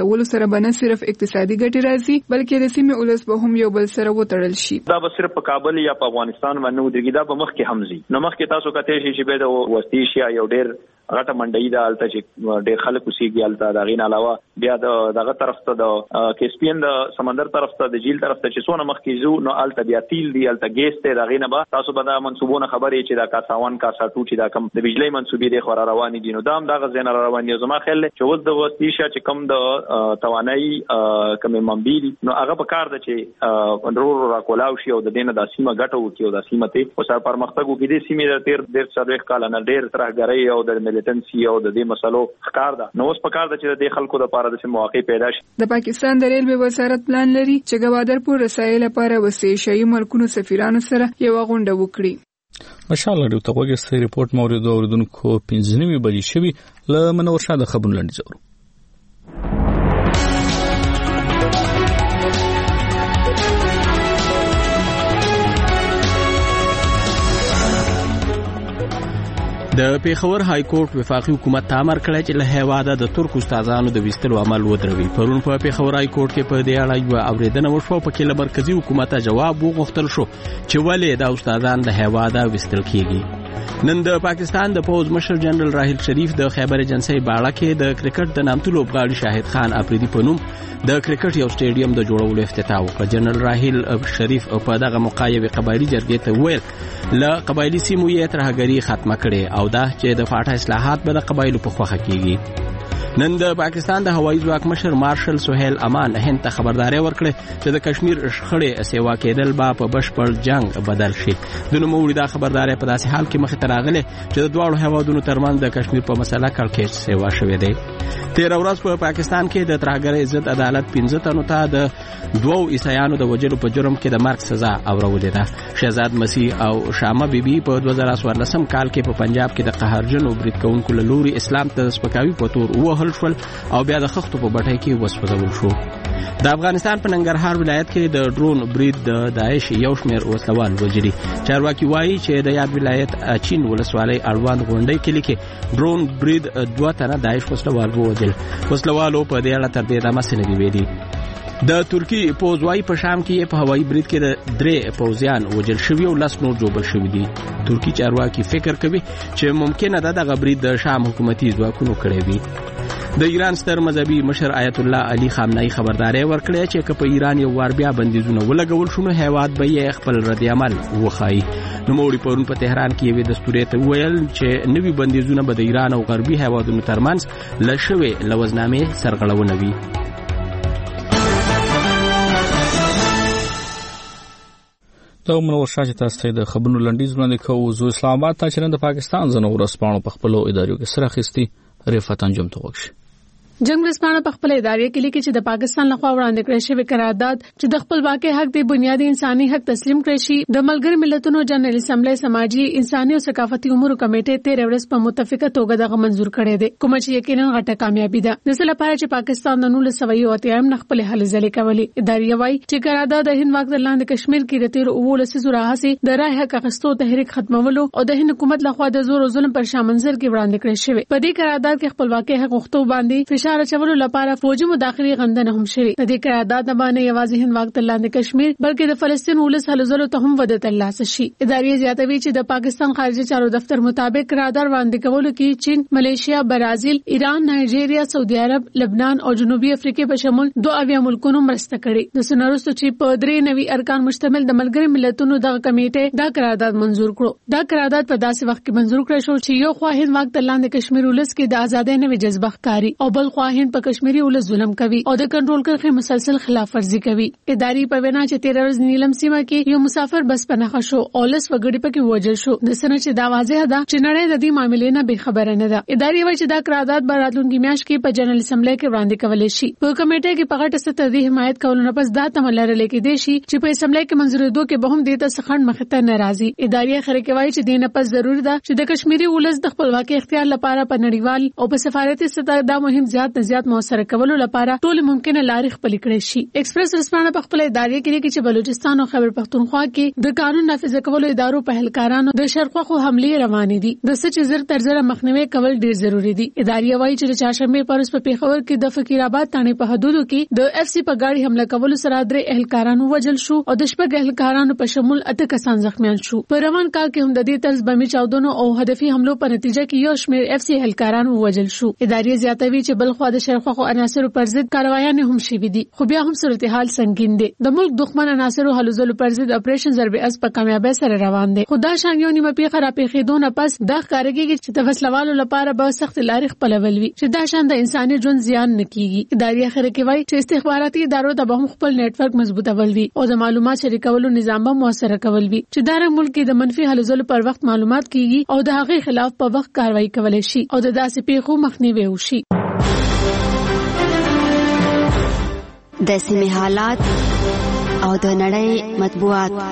خلاصولو سره به نه صرف اقتصادي ګټې راځي بلکې د سیمې ولس به هم یو بل سره وتړل شي. دا به صرف په کابل یا په افغانستان باندې ودرېږي، دا به مخکې هم ځي. نو مخکې تاسو کته شي چې به د وسطي ایشیا یو ډېر غټه منډي ده الته چې ډېر خلک اوسېږي الته. دا غین علاوه بیا د دغه طرف ته د کیسپین د سمندر طرف ته د جیل طرف ته چې څونه مخکې ځو نو الته بیا تیل دی، الته ګیس ته. دا غینه به تاسو به د منسوبونو خبرې چې دا کاساوان کاساټو چې دا کم د بجلی منسوبې د خور روانې دي نو دا هم دغه زین روان دي. زما خیال چې اوس د وسطي ایشیا چې کم د توانایي کم منبیل نو هغه په کار ده چې ضرور راکولاو شي او د دینه د سیمه ګټو کې او د سیمه ته او سره پرمختګ وکړي. د سیمه د تیر ډېر څلوېښت کاله نه ډېر ترهګرۍ او د ملیټنسي او د مسلو ښکار ده. نو اوس په کار ده چې د خلکو لپاره د مواقع پیدا شي. د پاکستان د ریلوے وزارت پلان لري چې ګوادرپور رسایل لپاره وسیع شي ملکونو سفیرانو سره یو غونډه وکړي. ماشاءالله ډیو ته وګورئ ستې ریپورت مورید اوردونکو پنځه نیمه بجې شوي ل منور شاده خبرونه لنډ زورو. د پیښور های کورټ وفاقي حکومت ته امر کړی چې له هیواده د ترک استادانو د ویستلو عمل ودروي. پرون په پیښور های کورټ کې په دې اړه یو اوریدنه وشوه په کې له مرکزی حکومت جواب وغوښتل شو چې ولې د استادان د هیواده ویستل کیږي. نن د پاکستان د پوز مشر جنرال راحیل شریف د خیبر ایجنسی باړه کې د کرکټ د نامتو لوبغاړي شاهد خان افریدي په نوم د کرکټ یو سټیډیم د جوړولو افتتاح وکړ. جنرال راحیل شریف په دغه موقعه قبایلی جرګې ته ویل له قبایلی سیمو یې ترهګری ختمه کړي او دا چې د فاټا اصلاحات به د قبایلو په خوخه کیږي. نن د پاکستان د هوایي ځواک مشر مارشل سہیل امان هند ته خبرداري ورکړه چې د کشمیر شخړې سیوا کېدل با په بشپړ جنگ بدل شي. د نوموړي دا خبرداري په داسې حال کې مخې ته راغله چې د دوه هوادونو ترمنځ د کشمیر په مسله کړکېچ سیوا شوې ده. تیر ورځ په پاکستان کې د ترهګرۍ ضد عدالت پنځه تنو ته د دوو عیسایانو د وجلو په جرم کې د مرګ سزا اورولې ده. شهزاد مسیح او شامه بیبي په دوه زره څوارلسم کال کې په پنجاب کې د قهرجنو برید کوونکو له لوري اسلام ته سپکاوي په تور وهل شول او بیا د خښتو په بټۍ کې وسوځول شو. د افغانستان په ننګرهار ولایت کې د ډرون برید د داعش یو شمېر وسلوال وژلي. چارواکي وایي چې د یاد ولایت اچین ولسوالۍ اړوند غونډۍ کلي کې ډرون برید دوه تنه داعش وسلوال ووژل. وسلوالو په دې اړه تر دې دمه څه نه دي ویلي. د ترکی پوځوي په شام کې په هوایي برید کې د درې پوځیان وژل شوي او لس نور جوړ شوي دي. ترکی چارواکي فکر کوي چې ممکنه ده دغه برید د شام حکومتي ځواکونو کړی وي. د ایران ستر مذهبي مشر آیت الله علي خامنه‌ای خبرداري ورکړه چې په ایران یو وار بیا بندیزونه ولګول شو نو هیواد به یې خپل رد عمل وخایي. نو موري پرون په تهران کې یو دستوري ته ویل چې نوي بندیزونه به د ایران او غربي هیوادونو ترمنځ لشوي لوزنامې سرغړونه وي. دا منور شاه چې تاسو ته د خبرونو لنډیز وړاندې کوو. زو اسلام آباد ته چې د پاکستان زنو ورسپانو په خپل ادارو کې سره خستي رفعت انجم ته وښه. جنگ رسپانه په خپل ادارې کې لیکي چې د پاکستان لخوا وړاندې کړی شوی قرارداد چې د خپلواکۍ حق دی بنیادی انساني حق تسلیم کړی شي. د ملګری ملتونو جنرال اسمبلی سماجی انساني او ثقافتي امور کمیټې تیر ورځ په متفقه توګه دغه منزور کړی دی کوم چې یقینا غټه کامیابی ده. د څه لپاره چې پاکستان د نولس سوه یو اتیا نه خپل حل ځلې کولې. ادارې وايي چې قرارداد د هند واک لاندې کشمیر کې د تیر اوولس زره هسي د رای حق اخیستو تحریک ختمولو او د هند حکومت لخوا د زور او ظلم پر شامنځر کې وړاندې کړی شوی. په دې قرارداد کې خپلواکۍ حق غوښتو باندې فشار اچولو لپاره فوجي مداخلي غندنه هم شوی. د دې قرارداد نه باندې یوازې هند واک لاندې کشمیر بلکې د فلسطین ولس حل زلو ته هم وده ترلاسه شي. ادارې زیاتوي چې د پاکستان خارجه چارو دفتر مطابق قرارداد وړاندې کولو کې چین، ملیشیا، برازیل، ایران، نایجیریا، سعودي عرب، لبنان او جنوبي افریقا په شمول دوه اویا ملکونو مرسته کړې. د سنرستو چې په درې نوي ارکان مشتمل د ملګری ملتونو دغه کمیټه دا قرارداد منزور کړو. دا قرارداد په داسې وخت کې منزور کړی شو چې یو خوا هند واک لاندې کشمیر ولس کې د ازادۍ نوې جذبه ښکاری او بل خوا هند په کشمیري ولس ظلم کوي او د کنټرول کرښې مسلسل خلاف ورزي کوي. ادارې په وینا چې تیر ورځ نیلم سیمه کې یو مسافر بس پناه شو او لس وګړي پکې وژل شو. د سنه چې دا واضح ده چې نړۍ د دې معاملې نه به خبره نه ده. ادارې وايي چې دا قرارداد به راتلونکي میاشت کې په جنرال اسمبلی کې وړاندې کولای شي. په کمیټه کې په غټه سطح د حمایت کولو نه پس دا تمه لرل کېدای شي چې په اسمبلی کې منځورېدو کې به هم د تاسو خند مخ ته ناراضي. ادارې خره کې وايي چې دینه پس ضروري ده چې د کشمیري ولس د خپلواکۍ اختیار لپاره په نړیوال او په سفارتي سطح دا مهم زیات انتخابات نه زیات موثر کولو لپاره ټول ممکنه لارې خپل کړې شي. ایکسپریس ورسپانه په خپل ادارې کې کې چې بلوچستان او خیبر پختونخوا کې د قانون نافذ کولو ادارو په اهلکارانو د شرقخو حملې روانې دي. د سچ زر تر زر مخنیوي کول ډیر ضروری دي. ادارې وايي چې چهارشنبه پرس په پیښور کې د فقیرآباد تانې په حدودو کې د اف سی په گاډي حمله کولو سره درې اهلکارانو وژل شو او د شپږ اهلکارانو په شمول اته کسان زخمیان شو. په روان کال کې هم د دې طرز بمي چاودنو او هدفي حملو په نتیجه کې یو شمېر اف سی اهلکارانو وژل شو. ادارې زیاتوي چې بل خو د شرقخو عناصرو پر ضد کاروایان هم شوي دي، خو بیا هم صورتحال سنگین دي. د ملک دښمن عناصرو هلو ځلو پر ضد اپریشن ضرب اس په کامیابی سره روان دي. خو دا شان یو نیمه پیښه را پیښېدو نه پس دا ښکارېږي چې د وسلوالو لپاره به سخت لارې خپلول وي چې دا شان د انساني ژوند زیان نه کیږي. ادارې اخر کې وایي چې استخباراتي ادارو ته به هم خپل نیټ ورک مضبوطول وي او د معلومات شریکولو نظام به موثر کول وي چې دا رنګ ملک کې د منفي هلو ځلو پر وخت معلومات کیږي او د هغې خلاف په وخت کاروایی کولای شي او د داسې پیښو مخنیوي وشي. د سیمې حالات او د نړۍ مطبوعات.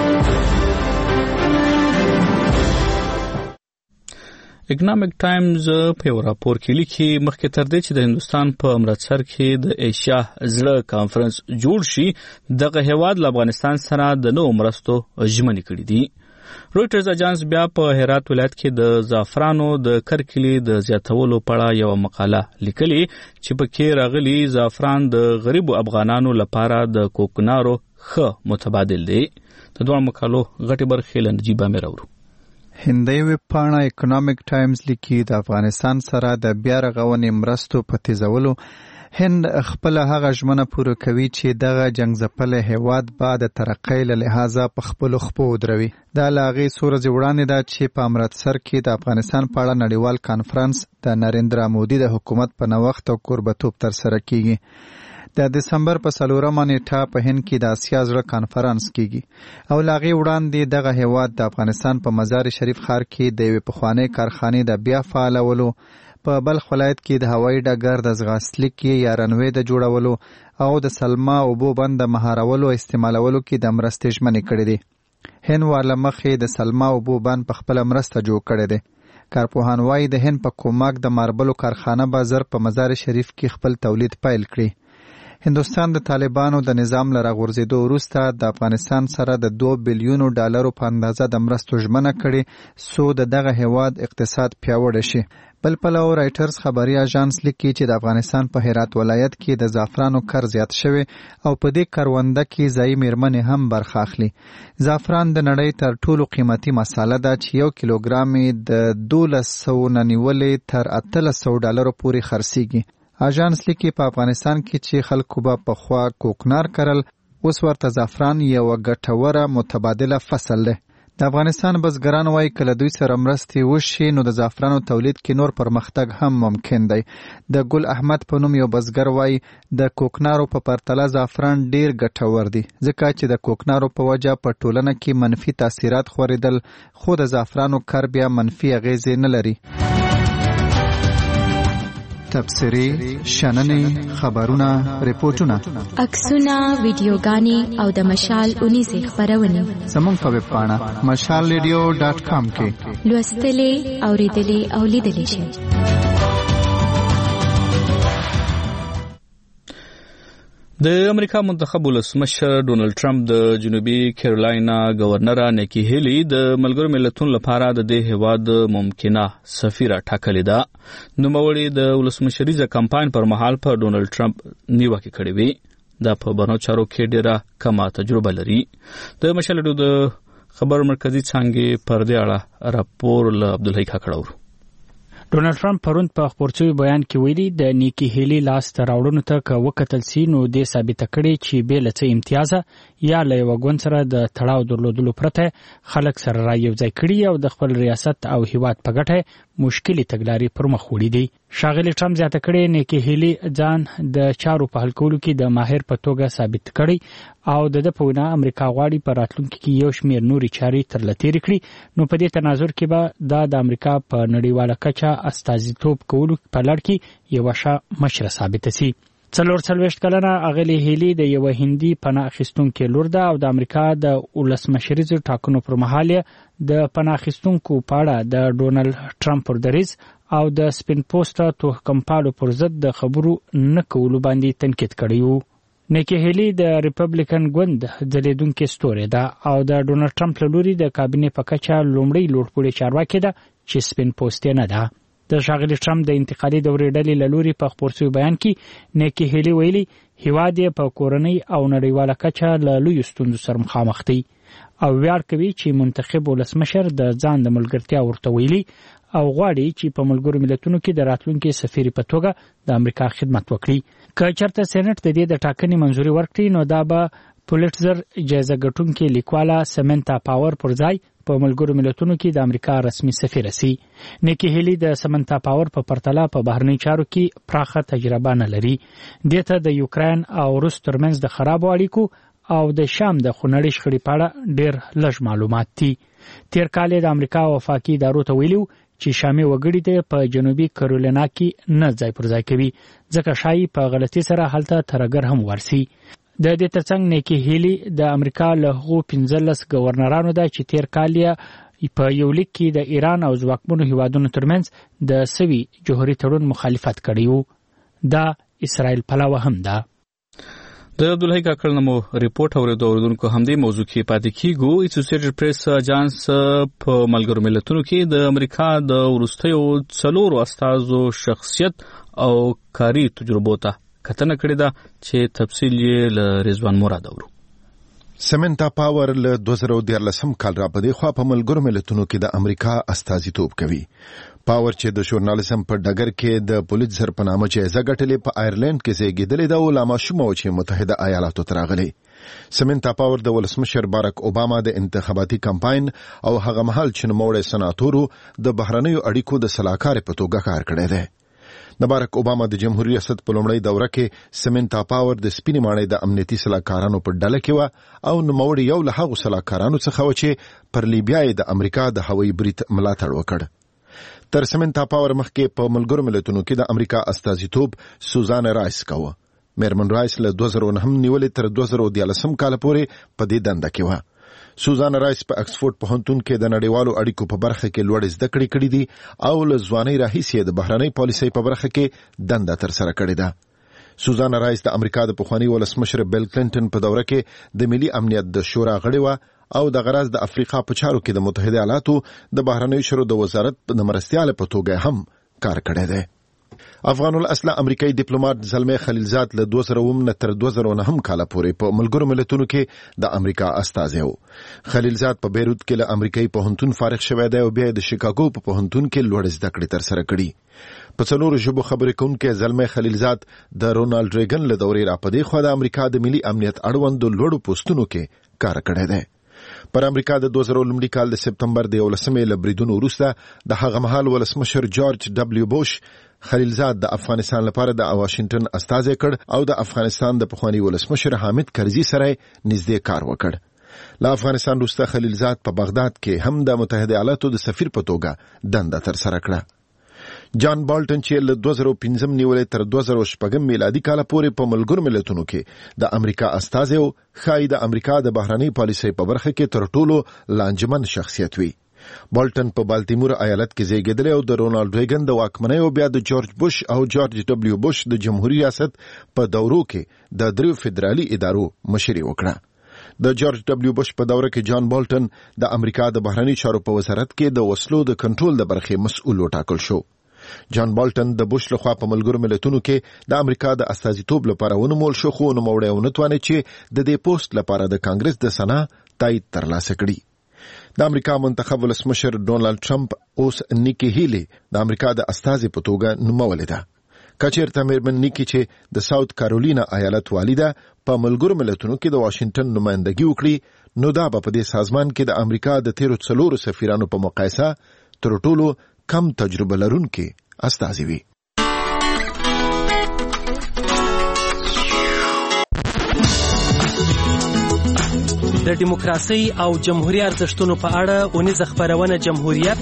اکنامک ټایمز په یو راپور کې لیکي مخکې تر دې چې د هندستان په امرتسر کې د ایشیا زړه کانفرنس جوړ شي دغه هیواد له افغانستان سره د نوو مرستو ژمنې کړې دي. رویټرز اجانس بیا په هرات ولایت کې د زعفرانو د کرکلي د زیاتولو په اړه یو مقاله لیکلي چې پکې راغلي زعفران د غریبو افغانانو لپاره د کوکنارو ښه متبادل دی. د دوه مقالو غټي برخې له نجیب امیر اورو. هندۍ ویبپاڼه اکنامک ټایمز لیکي د افغانستان سره د بیا رغونې مرستو په تیزولو هند خپل هغه ژمنه پوره کوي چې دغه جنگ ځپلی هیواد به د ترقۍ له لحاظه په خپلو خپو ودروي. دا له هغې څو ورځې وړاندې ده چې په امرتسر کې د افغانستان په اړه نړیوال کانفرنس د نریندرا مودي د حکومت په نوښت او کوربتوب ترسره کیږي. د دسمبر په څلورمه نیټه په هند کې د اسیا زړه کانفرنس کیږي او له هغې وړاندې دغه هیواد د افغانستان په مزار شریف ښار کې د یوې پخوانۍ کارخانې د بیا فعالولو، په بلخ ولایت کې د هوایي ډګر د ځغاستلیک یا رنوې د جوړولو او د سلما اوبو بند د مهارولو استعمالولو کې د مرستې ژمنې کړې دي. هند ورله مخې د سلما اوبو بند په خپله مرسته جوړ کړی دی. کارپوهان وایي د هند په کومک د ماربلو کارخانه به زر په مزار شریف کې خپل تولید پیل کړي. هندوستان د طالبانو د نظام له راغورځېدو وروسته د افغانستان سره د دوه بیلیونو ډالرو په اندازه د مرستو ژمنه کړې څو د دغه هیواد اقتصاد پیاوړی شي. بل پلو رایټرز خبري اژانس لیکي چې د افغانستان په هرات ولایت کې د زعفرانو کر زیات شوی او په دې کرونده کې ځایي میرمنې هم برخه اخلي. زعفران د نړۍ تر ټولو قیمتي مساله ده چې یو کیلوګرام یې د دولس سوه نه نیولې تر اتلس سوه ډالرو پورې خرڅیږي. اژانس لیکي په افغانستان کې چې خلکو به پخوا کوکنار کرل، اوس ورته زعفران یوه ګټوره متبادله فصل دی. د افغانستان بزګران وایي که له دوی سره مرستې وشي نو د زعفرانو تولید کې نور پرمختګ هم ممکن دی. د ګل احمد په نوم یو بزګر وایي د کوکنارو په پرتله زعفران ډیر ګټور دی ځکه چې د کوکنارو په وجه په ټولنه کې منفي تاثیرات خورېدل، خو د زعفرانو کر بیا منفي اغیزې نه لري. تبصرې، شننې، خبرونه، ریپورتونه، عکسونه، ویډیوګانې او د مشال اونیزې خپرونې زموږ په ویب پاڼه مشال ریډیو ډاټ کام کې لوستلې، اورېدلې او لیدلې شئ. د امریکا منتخب ولسمشر ډونالد ټرمپ د جنوبي کیرولاینا گورنر نیکی هیلی د ملګرو ملتونو لپاره د دې هیواد ممکنه سفیره ټاکلې ده. نوموړي د ولسمشریزه کمپاین پر مهال په ډونالد ټرمپ نیوکه کړې وي. دا په بهرنیو چارو کې ډېره کمه تجربه لري. د مشال ریډیو د خبر مرکزی څانګې پر دې اړه راپور له عبدالحی کاکړ اورو. ډونالد ټرمپ پرون په خبرچوي بیان کې ویلي د نیکی هیلی لاس ته راوړنو ته که وکتل سي نو دې ثابته کړي چې بې له څه امتیازه یا له یوه ګوند سره د تړاو درلودلو پرته خلک سره را یو ځای کړي او د خپل ریاست او هیواد په ګټه مشکلې تګلارې پر مخ وړي دي. ښاغلي ټرمپ زیاته کړې نیکی هیلی ځان د چارو په حل کولو کې د ماهر په توګه ثابت کړي او د ده په وینا امریکا غواړي په راتلونکي کې یو شمېر نورې چارې ترله تېرې کړي نو په دې تناظر کې به دا د امریکا په نړیواله کچه استازیتوب کولو په لړ کې یوه ښه مشره ثابته سي. څلور څلوېښت کلنه اغلې هیلي د یوه هندي پناه اخیستونکې لور ده او د امریکا د ولسمشریزو ټاکنو پر مهال د پناه اخیستونکو په اړه د ډونالد ټرمپ پر دریځ او د سپین پوسټه توهکمپالو پر ضد د خبرو نه کولو باندې تنقید کړی و. نیکی هیلی د ریپبلیکن ګوند ځلیدونکې ستوري ده او د ډونالډ ټرمپ له لوري د کابینې په کچه لومړی لوړپوړې چارواکې ده چې سپین پوستې نه ده. د ښاغلي ټرمپ د انتقالي دورې ډلې له لوري په خپور شوي بیان کې نیکی هیلی ویلي هیواد یې په کورنۍ او نړیواله کچه له لویو ستونزو سره مخامخ دی او ویاړ کوي چې منتخب ولسمشر د ځان د ملګرتیا ورته ویلي او غواړي چې په ملګرو ملتونو کې د راتلونکي سفیر په توګه د امریکا خدمت وکړي. که چېرته سېنات د دې د ټاکنې منځوري ورکړي نو دا به پولیټزر جایزه ګټونکې لیکواله سمنتا پاور پر ځای په ملګرو ملتونو کې د امریکا رسمي سفیر سي. نیکی هیلی د سمنتا پاور په پرتله په بهرنی چارو کې پراخه تجربه نه لري. دې ته د یوکراین او روس ترمنځ د خرابو اړیکو او د شام د خونړۍ شخړې په اړه ډېر لږ معلومات دي. تیر کال د امریکا وفاقي ادارو ته ویلي چې شامي وګړي د په جنوبي کرولینا کې نه ځای پر ځای کوي ځکه شایي په غلطي سره هلته ترګر هم ورسي. د دې ترڅنګ نیکی هیلی د امریکا له هغو پنځلس ګورنرانو ده چې تیر کال یې په یو لیک کې د ایران او ځواکمنو هیوادونو ترمنځ د سوي جوهري تړون مخالفت کړی و. دا اسرائیل پلوه هم ده. د عبدالحی کاکړ نمو ریپورت اوریدو اوریدونکو همدې موضوع کې پاتې کیږو. اسوسییټډ پریس اجانس په ملګرو ملتونو کې د امریکا د وروستیو څلورو استازو شخصیت او کاري تجربو ته کتنه کړې ده چې تفصیل یې له رضوان مراد اورو. سمنتا پاور له دوه زره دیارلسم کال را پدې خوا په ملګرو ملتونو کې د امریکا استازیتوب کوي. پاور چې د ژورنالیزم په ډګر کې د پولیټزر په نامه جایزه ګټلې په آیرلند کې زیږېدلې ده او لا ماشومه و چې متحده ایالاتو ته راغلی. سمنتا پاور د ولسمشر باراک اوباما د انتخاباتي کمپاین او هغه مهال چې نوموړی سناتورو د بهرنیو اړیکو د سلاکار په توګه کار کړی دی. د باراک اوباما د جمهوریت ریاست په لومړۍ دوره کې سمنتا پاور د سپینې ماڼۍ د امنیتي سلاکارانو په ډله کې و او نوموړی یو له هغو سلاکارانو څخه و چې پر لیبیا یې د امریکا د هوایي برید ملاتړ وکړ. تر سمنتا پاور مخکې په ملګرو ملتونو کې د امریکا استازیتوب سوزان رایس کوه. میرمن رایس له دوه زره نهم نیولې تر دوه زره دیارلسم کال پورې په دې دنده کې وه. سوزان رایس په اکسفورډ پوهنتون کې د نړیوالو اړیکو په برخه کې لوړې زده کړې کړې دي او له ځوانۍ راهیسې د بهرنۍ پالیسۍ په برخه کې دنده ترسره کړې ده. سوزان رایس د امریکا د پخواني ولسمشر بیل کلینټن په دوره کې د ملي امنیت د شورا غړې وه او د غرض د افریقا په چارو کې د متحده ایالاتو د بهرنیو چارو د وزارت د مرستیال په توګه هم کار کړی دی. افغان الاصل امریکایي ډیپلوماټ زلمي خلیلزاد له دوه زره اووه تر دوه زره نهم کال پورې په ملګرو ملتونو کې د امریکا استازی و. خلیلزاد په بیروت کې له امریکایي پوهنتون فارغ شوی دی او بیا د شیکاګو په پوهنتون کې لوړ زده کړې ترسره کړي. په څلورو ژبو خبرې کوونکی زلمي خلیلزاد د رونالډ ریګن له دورې راپدې خو د امریکا د ملي امنیت اړوند لوړو پوسټونو کې کار کړی دی. پر امریکا د دوه زره لومړي کال د سپتمبر د یولسمې له بریدونو وروسته د هغه مهال ولسمشر جورج ډبلیو بوش خلیلزاد د افغانستان لپاره د واشنگټن استازی کړ او د افغانستان د پخوانی ولسمشر حامد کرزي سره نږدې کار وکړ. له افغانستان وروسته خلیلزاد په بغداد کې هم د متحده ایالاتو د سفیر په توګه دنده ترسره کړه. جان بالټن چې له دوه زره پنځم نیولې تر دوه زره شپږم میلادي کال پورې په ملګرو ملتونو کې د امریکا استازی او خای د امریکا د بهرنۍ پالیسۍ په برخه کې تر ټولو لانجمن شخصیت وي. بالټن په بالتیمور ایالت کې زیږیدلی او د رونالډ ریګن د واکمنۍ او بیا د جورج بوش او جورج ډبلیو بوش د جمهوریت ریاست په دورو کې د دریو فدرالي ادارو مشري وکړه. د جورج ډبلیو بوش په دوره کې جان بالټن د امریکا د بهرنی چارو په وزارت کې د وسلو د کنټرول د برخې مسؤل وټاکل شو. جان بالټن د بوش لخوا په ملګرو ملتونو کې د امریکا د استازیتوب لپاره ونومول شو خو نوموړی ونه توانید چې د دې پوسټ لپاره د کانګرس د سنا تایید ترلاسه کړي. د امریکا منتخب ولسمشر ډونالډ ټرمپ اوس نیکی هیلی د امریکا د استازي په توګه نومولې ده. کچېرته میرمن نیکی چې د ساوث کارولینا ایالت والیده په ملګرو ملتونو کې د واشنگټن نمائندګي وکړي نو دا به په دې سازمان کې د امریکا د تیرو څلورو سفیرانو په مقایسه تر ټولو کم تجربه لرونکي استازي وي. د دیموکراسي او جمهوریت ارزښتونو په اړه اونیزه خبرونه جمهوریت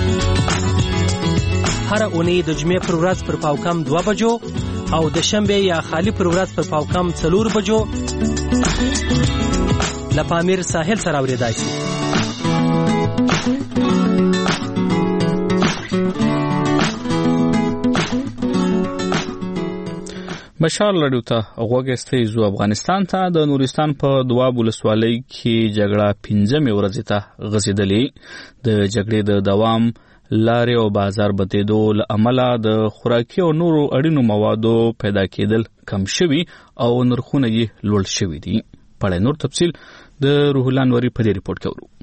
هر اونۍ د جمعې پر ورځ پر پاوکم دوه بجو او د شنبه یا خالی پر ورځ پر پاوکم څلور بجو له پامیر ساحل سره اوریدای شي. مشال رادیو ته غوږی زو افغانستان ته د نورستان په دواب ولسوالۍ کې جګړه پنځمې ورځې ته غځېدلې. د جګړې د دوام لارې او بازار بندېدو له امله د خوراکي او نورو اړینو موادو پیدا کېدل کم شوي او نرخونه یې لوړ شوي دي. په نور تفصیل د روح الله انوري په دې ریپورت کې ورو.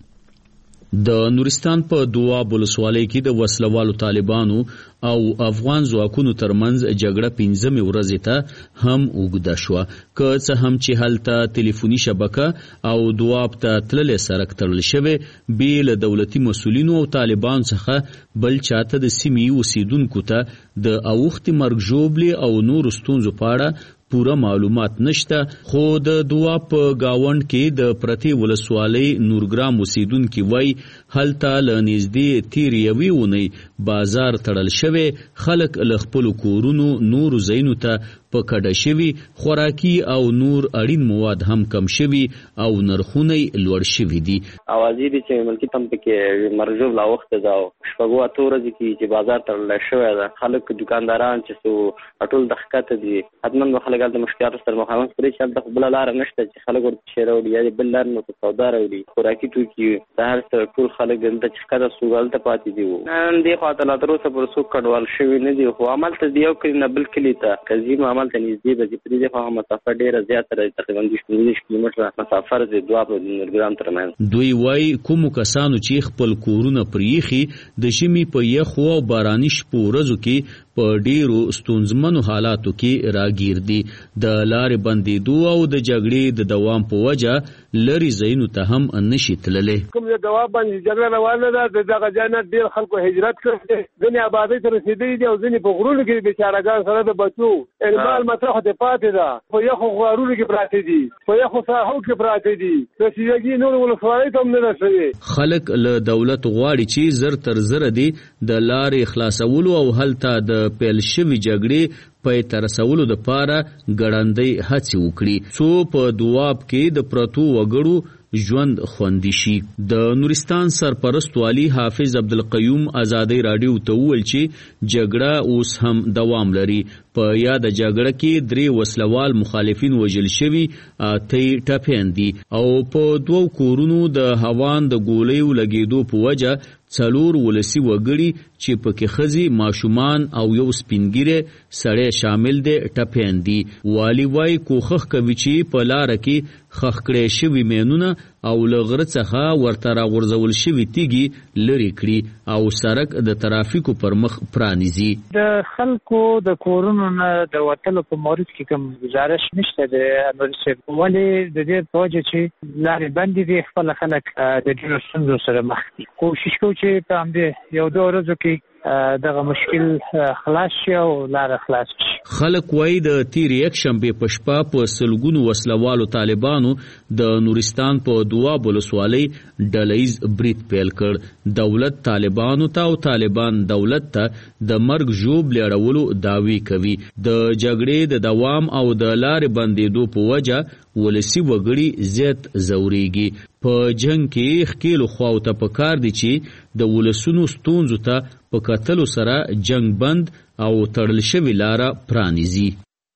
د نورستان په دواب ولسوالۍ کې د وسلوالو طالبانو او افغان ځواکونو ترمنځ جګړه پنځمې ورځې ته هم اوږده شوه. که څه هم چې هلته ټلیفوني شبکه او دواب ته تللی سړک تړل شوی، بې له دولتي مسؤلینو او طالبانو څخه بل چاته د سیمې اوسیدونکو ته د اوښتې مرګ ژوبلې او نورو ستونزو په اړه پوره معلومات نشته. خو د دواب په گاوند کې د پرتی ولسوالۍ نورګرام اوسیدونکي وای هلته له نږدې تیر یوې اونۍ بازار تړل شوی، خلک له خپلو کورونو نورو ځایونو ته په کډه شوي، خوراکي او نور اړین مواد هم کم شوي او نرخونه لوړ شوي دي. اوازې دي چې ملکی تم پکې مرجوب لا وخت دا شپږو اتو ورځې کې چې بازار تړل شوی ده، خلک دکانداران چې سو ټول د ښکته دي حتمن به خلک د مشکلاتو سره مخامخ کړي چې د بل لار نشته چې خلک ورته شروړي یا بل لار نو سودا راوړي. خوراکي توکي د هر څه ټول خلک د ښکته سوغال ته پاتې دي. نن دې خاطر لا تر اوسه پر څوک کډوال شوی نه دي، خو عمل ته دیو کړي نه بل کلی ته کزیم عمل ته نږدې به دې پرې په مسافه ډیره زیاته ده، تقریبا دېرش کیلومتره مسافه ده دواب او نورګرام ترمنځ. دوی وای کوم کسانو چې خپل کورونه پریخي د شمی په یخو او باراني شپو ورځو کې په ډیرو ستونزمنو حالاتو کې راګیر دي. د لارې بندېدو او د جګړې د دوام په وجه لري ځایونو ته هم نشي تللی. کوم د دواب باندې جګړه روانه ده، دغه ځای نه ډېر خلکو هجرت کړی، ځینې آبادۍ ته رسېدلي دي او ځینې په غرونو کې بیچارهګان سره د بچو المال مطرح ته پاتې ده، په یخو غارونو کې پراته دي، په یخو ساحو کې پراته دي، رسیدګي نور ولسوالۍ ته هم نه رسوي. خلک له دولت غواړي چې زر تر زره دي د لارې خلاصولو او هلته د پیل شوي جګړې پای ته رسولو د پاره ګړندۍ هڅې وکړي څو په دواب کې د پرتو وګړو ژوند خوندي شي. د نورستان سرپرست والی حافظ عبدالقیوم ازادي رادیو ته وویل چې جګړه اوس هم دوام لري. په یاد جګړه کې درې وسلوال مخالفین وژل شوي، اته ټپیان دي او په دوو کورونو د هوان د ګولیو لګېدو په وجه څلور ولسی وګړي چې پکې خزي ماشومان او یو سپینګیره سړی شامل دي ټپیان دي. والی وای کوخخ کوي چې په لار کې خخ کړي شوی مینونه او لغړه څخه ورته راغورځول شوی تیږي لري کړي او سړک د ترافیکو پر مخ پرانیزي. د خلکو د کورونو نه د وټلو په مورد کې کوم گزارش نشته د انورسي ولی د دې په وجه چې لارې بندې دي، خپل خلک د ډیرو ستونزو سره مخ دي. کوشش کوو چې په همدې یو دوه ورځو کې دغه مشکل خلاص شي او لار خلاص شي. خلک وای د تیر یک شنبه په شپه په سلګونو وسلوالو طالبانو د نورستان په دواب ولسوالۍ ډلهیز برید پیل کړ. دولت طالبانو ته او طالبان دولت ته د مرګ ژوب لړولو داوی کوي. د جګړې د دوام او د لارې بندېدو په وجه ولسی وګړي زیات زوريږي. په جنگ کې خکیلو خواو ته پکار دي چې د ولسونو ستونزو ته په کتلو سره جنگ بند او تړل شوی لاره پرانیزي.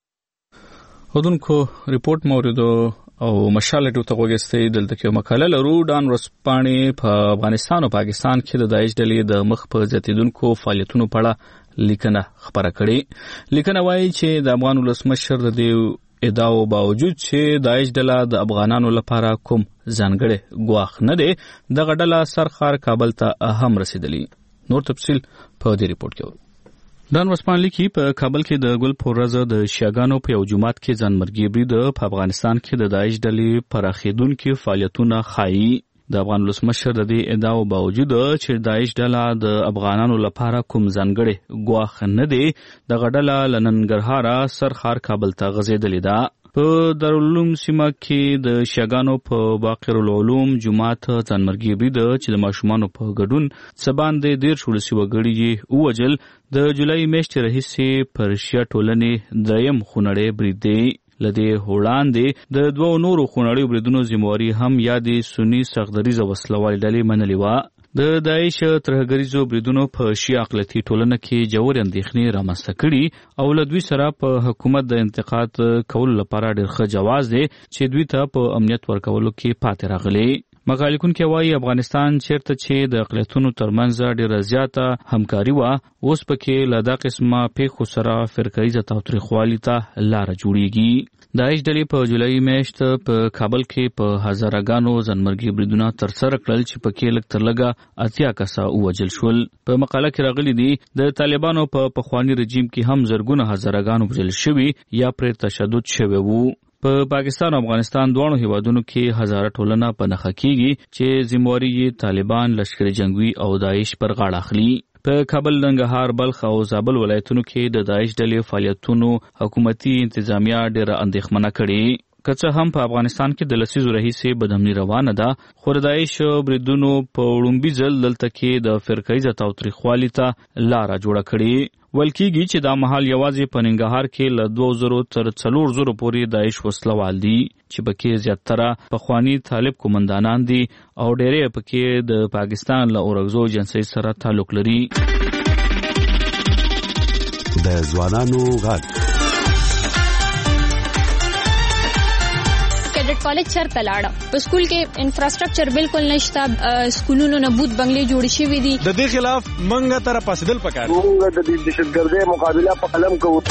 هدونکو ریپورت موریدو او مشال ټو ته وګستې دلته کې مقاله لرو. ډان ورسپانې په افغانستان او پاکستان کې د داعش ډلې د مخ په زیاتیدونکو فعالیتونو په اړه لیکنه خبره کړې. لیکنه وایي چې د افغان ولسمشر د دې ادعاو باوجود چې داعش ډله د افغانانو لپاره کوم ځانګړی ګواښ نه دی، دغه ډله سرخار کابل ته هم رسیدلی. نور تفصیل په دې ریپورت کې. ډان ورسپان لیکي په کابل کې د ګل پورزه د شیاګانو په یو جماعت کې ځانمرګي برید په افغانستان کې د داعش ډلې پراخېدونکو فعالیتونه ښایي. د افغان ولسمشر د دې ادعاو باوجود چې داعش ډله د افغانانو لپاره کوم ځانګړی ګواښ نه دی، دغه ډله له ننګرهاره سرخار کابل ته غځېدلې ده. په دارالعلوم سیمه کې د شیاګانو په باقر العلوم جماعت ځانمرګي برید چې د ماشومانو په ګډون څه باندې دېرش ولسي وګړي یې ووژل. د جولای میاشتې راهیسې پر شیعه ټولنې دریم خونړی برید دی. لدې وړاندې د دوو نورو خونړیو بریدونو ذمہواري هم یادې سني سخدریزه وسلوالې ډلې منلې وه. د داعش ترهګریزو بریدونو په شیعه اقلیتي ټولنه کې جوړ اندېښنې رامنځته کړي او له دوی سره په حکومت د انتقاد کولو لپاره ډېر ښه جواز دی چې دوی ته په امنیت ورکولو کې پاتې راغلي. مقالکون کې وایي افغانستان چیرته چې د اقلیتونو ترمنځ ډېره زیاته همکاري وه اوس پکې له دا قسمه پیښو سره فرقهیزه تاوتریخوالي ته لاره جوړیږي. داعش ډلې په جولای میاشت په کابل کې په هزارهګانو ځانمرګي بریدونه ترسره کړل چې پکې لږ تر لږه اتیا کسه ووژل شول. په مقاله کې راغلي دي د طالبانو په پخواني رژیم کې هم زرګونه هزارهګانو وژل شوي یا پرې تشدد شوی وو. په پاکستان او افغانستان دواړو هیوادونو کې هزاره ټولنه په نښه کیږي چې ذمہواری یې طالبان، لشکر جنگوي او داعش پر غاړه اخلي. په کابل، ننګرهار، بلخ او زابل ولایتونو کې د داعش ډلې فعالیتونو حکومتي انتظامیه ډېره اندېښمنه کړې. که څه هم په افغانستان کې د لسیزو راهیسې بدامني روانه ده، خو د داعش بریدونو په وړومبي ځل دلته کې د فرقهیزه تاوتریخوالي ته لاره جوړه کړې. ویل کېږي چې دا مهال یوازې په ننګرهار کې له دوه زرو تر څلور زرو پورې داعش وسلوال دي چې پکې زیاتره پخواني طالب قومندانان دي او ډېری پکې د پاکستان له اورګزو ایجنسۍ سره تعلق لري. د ځوانانو غږ کیډټ کالج چرته لاړه. په سکول کې انفراستراکچر بالکل نشته، سکولونو نه بوت بنگلې جوړ شوي دي. د دې خلاف منګه تر پاسدل پکار موږ د دهشتګردۍ مقابله په قلم کوو.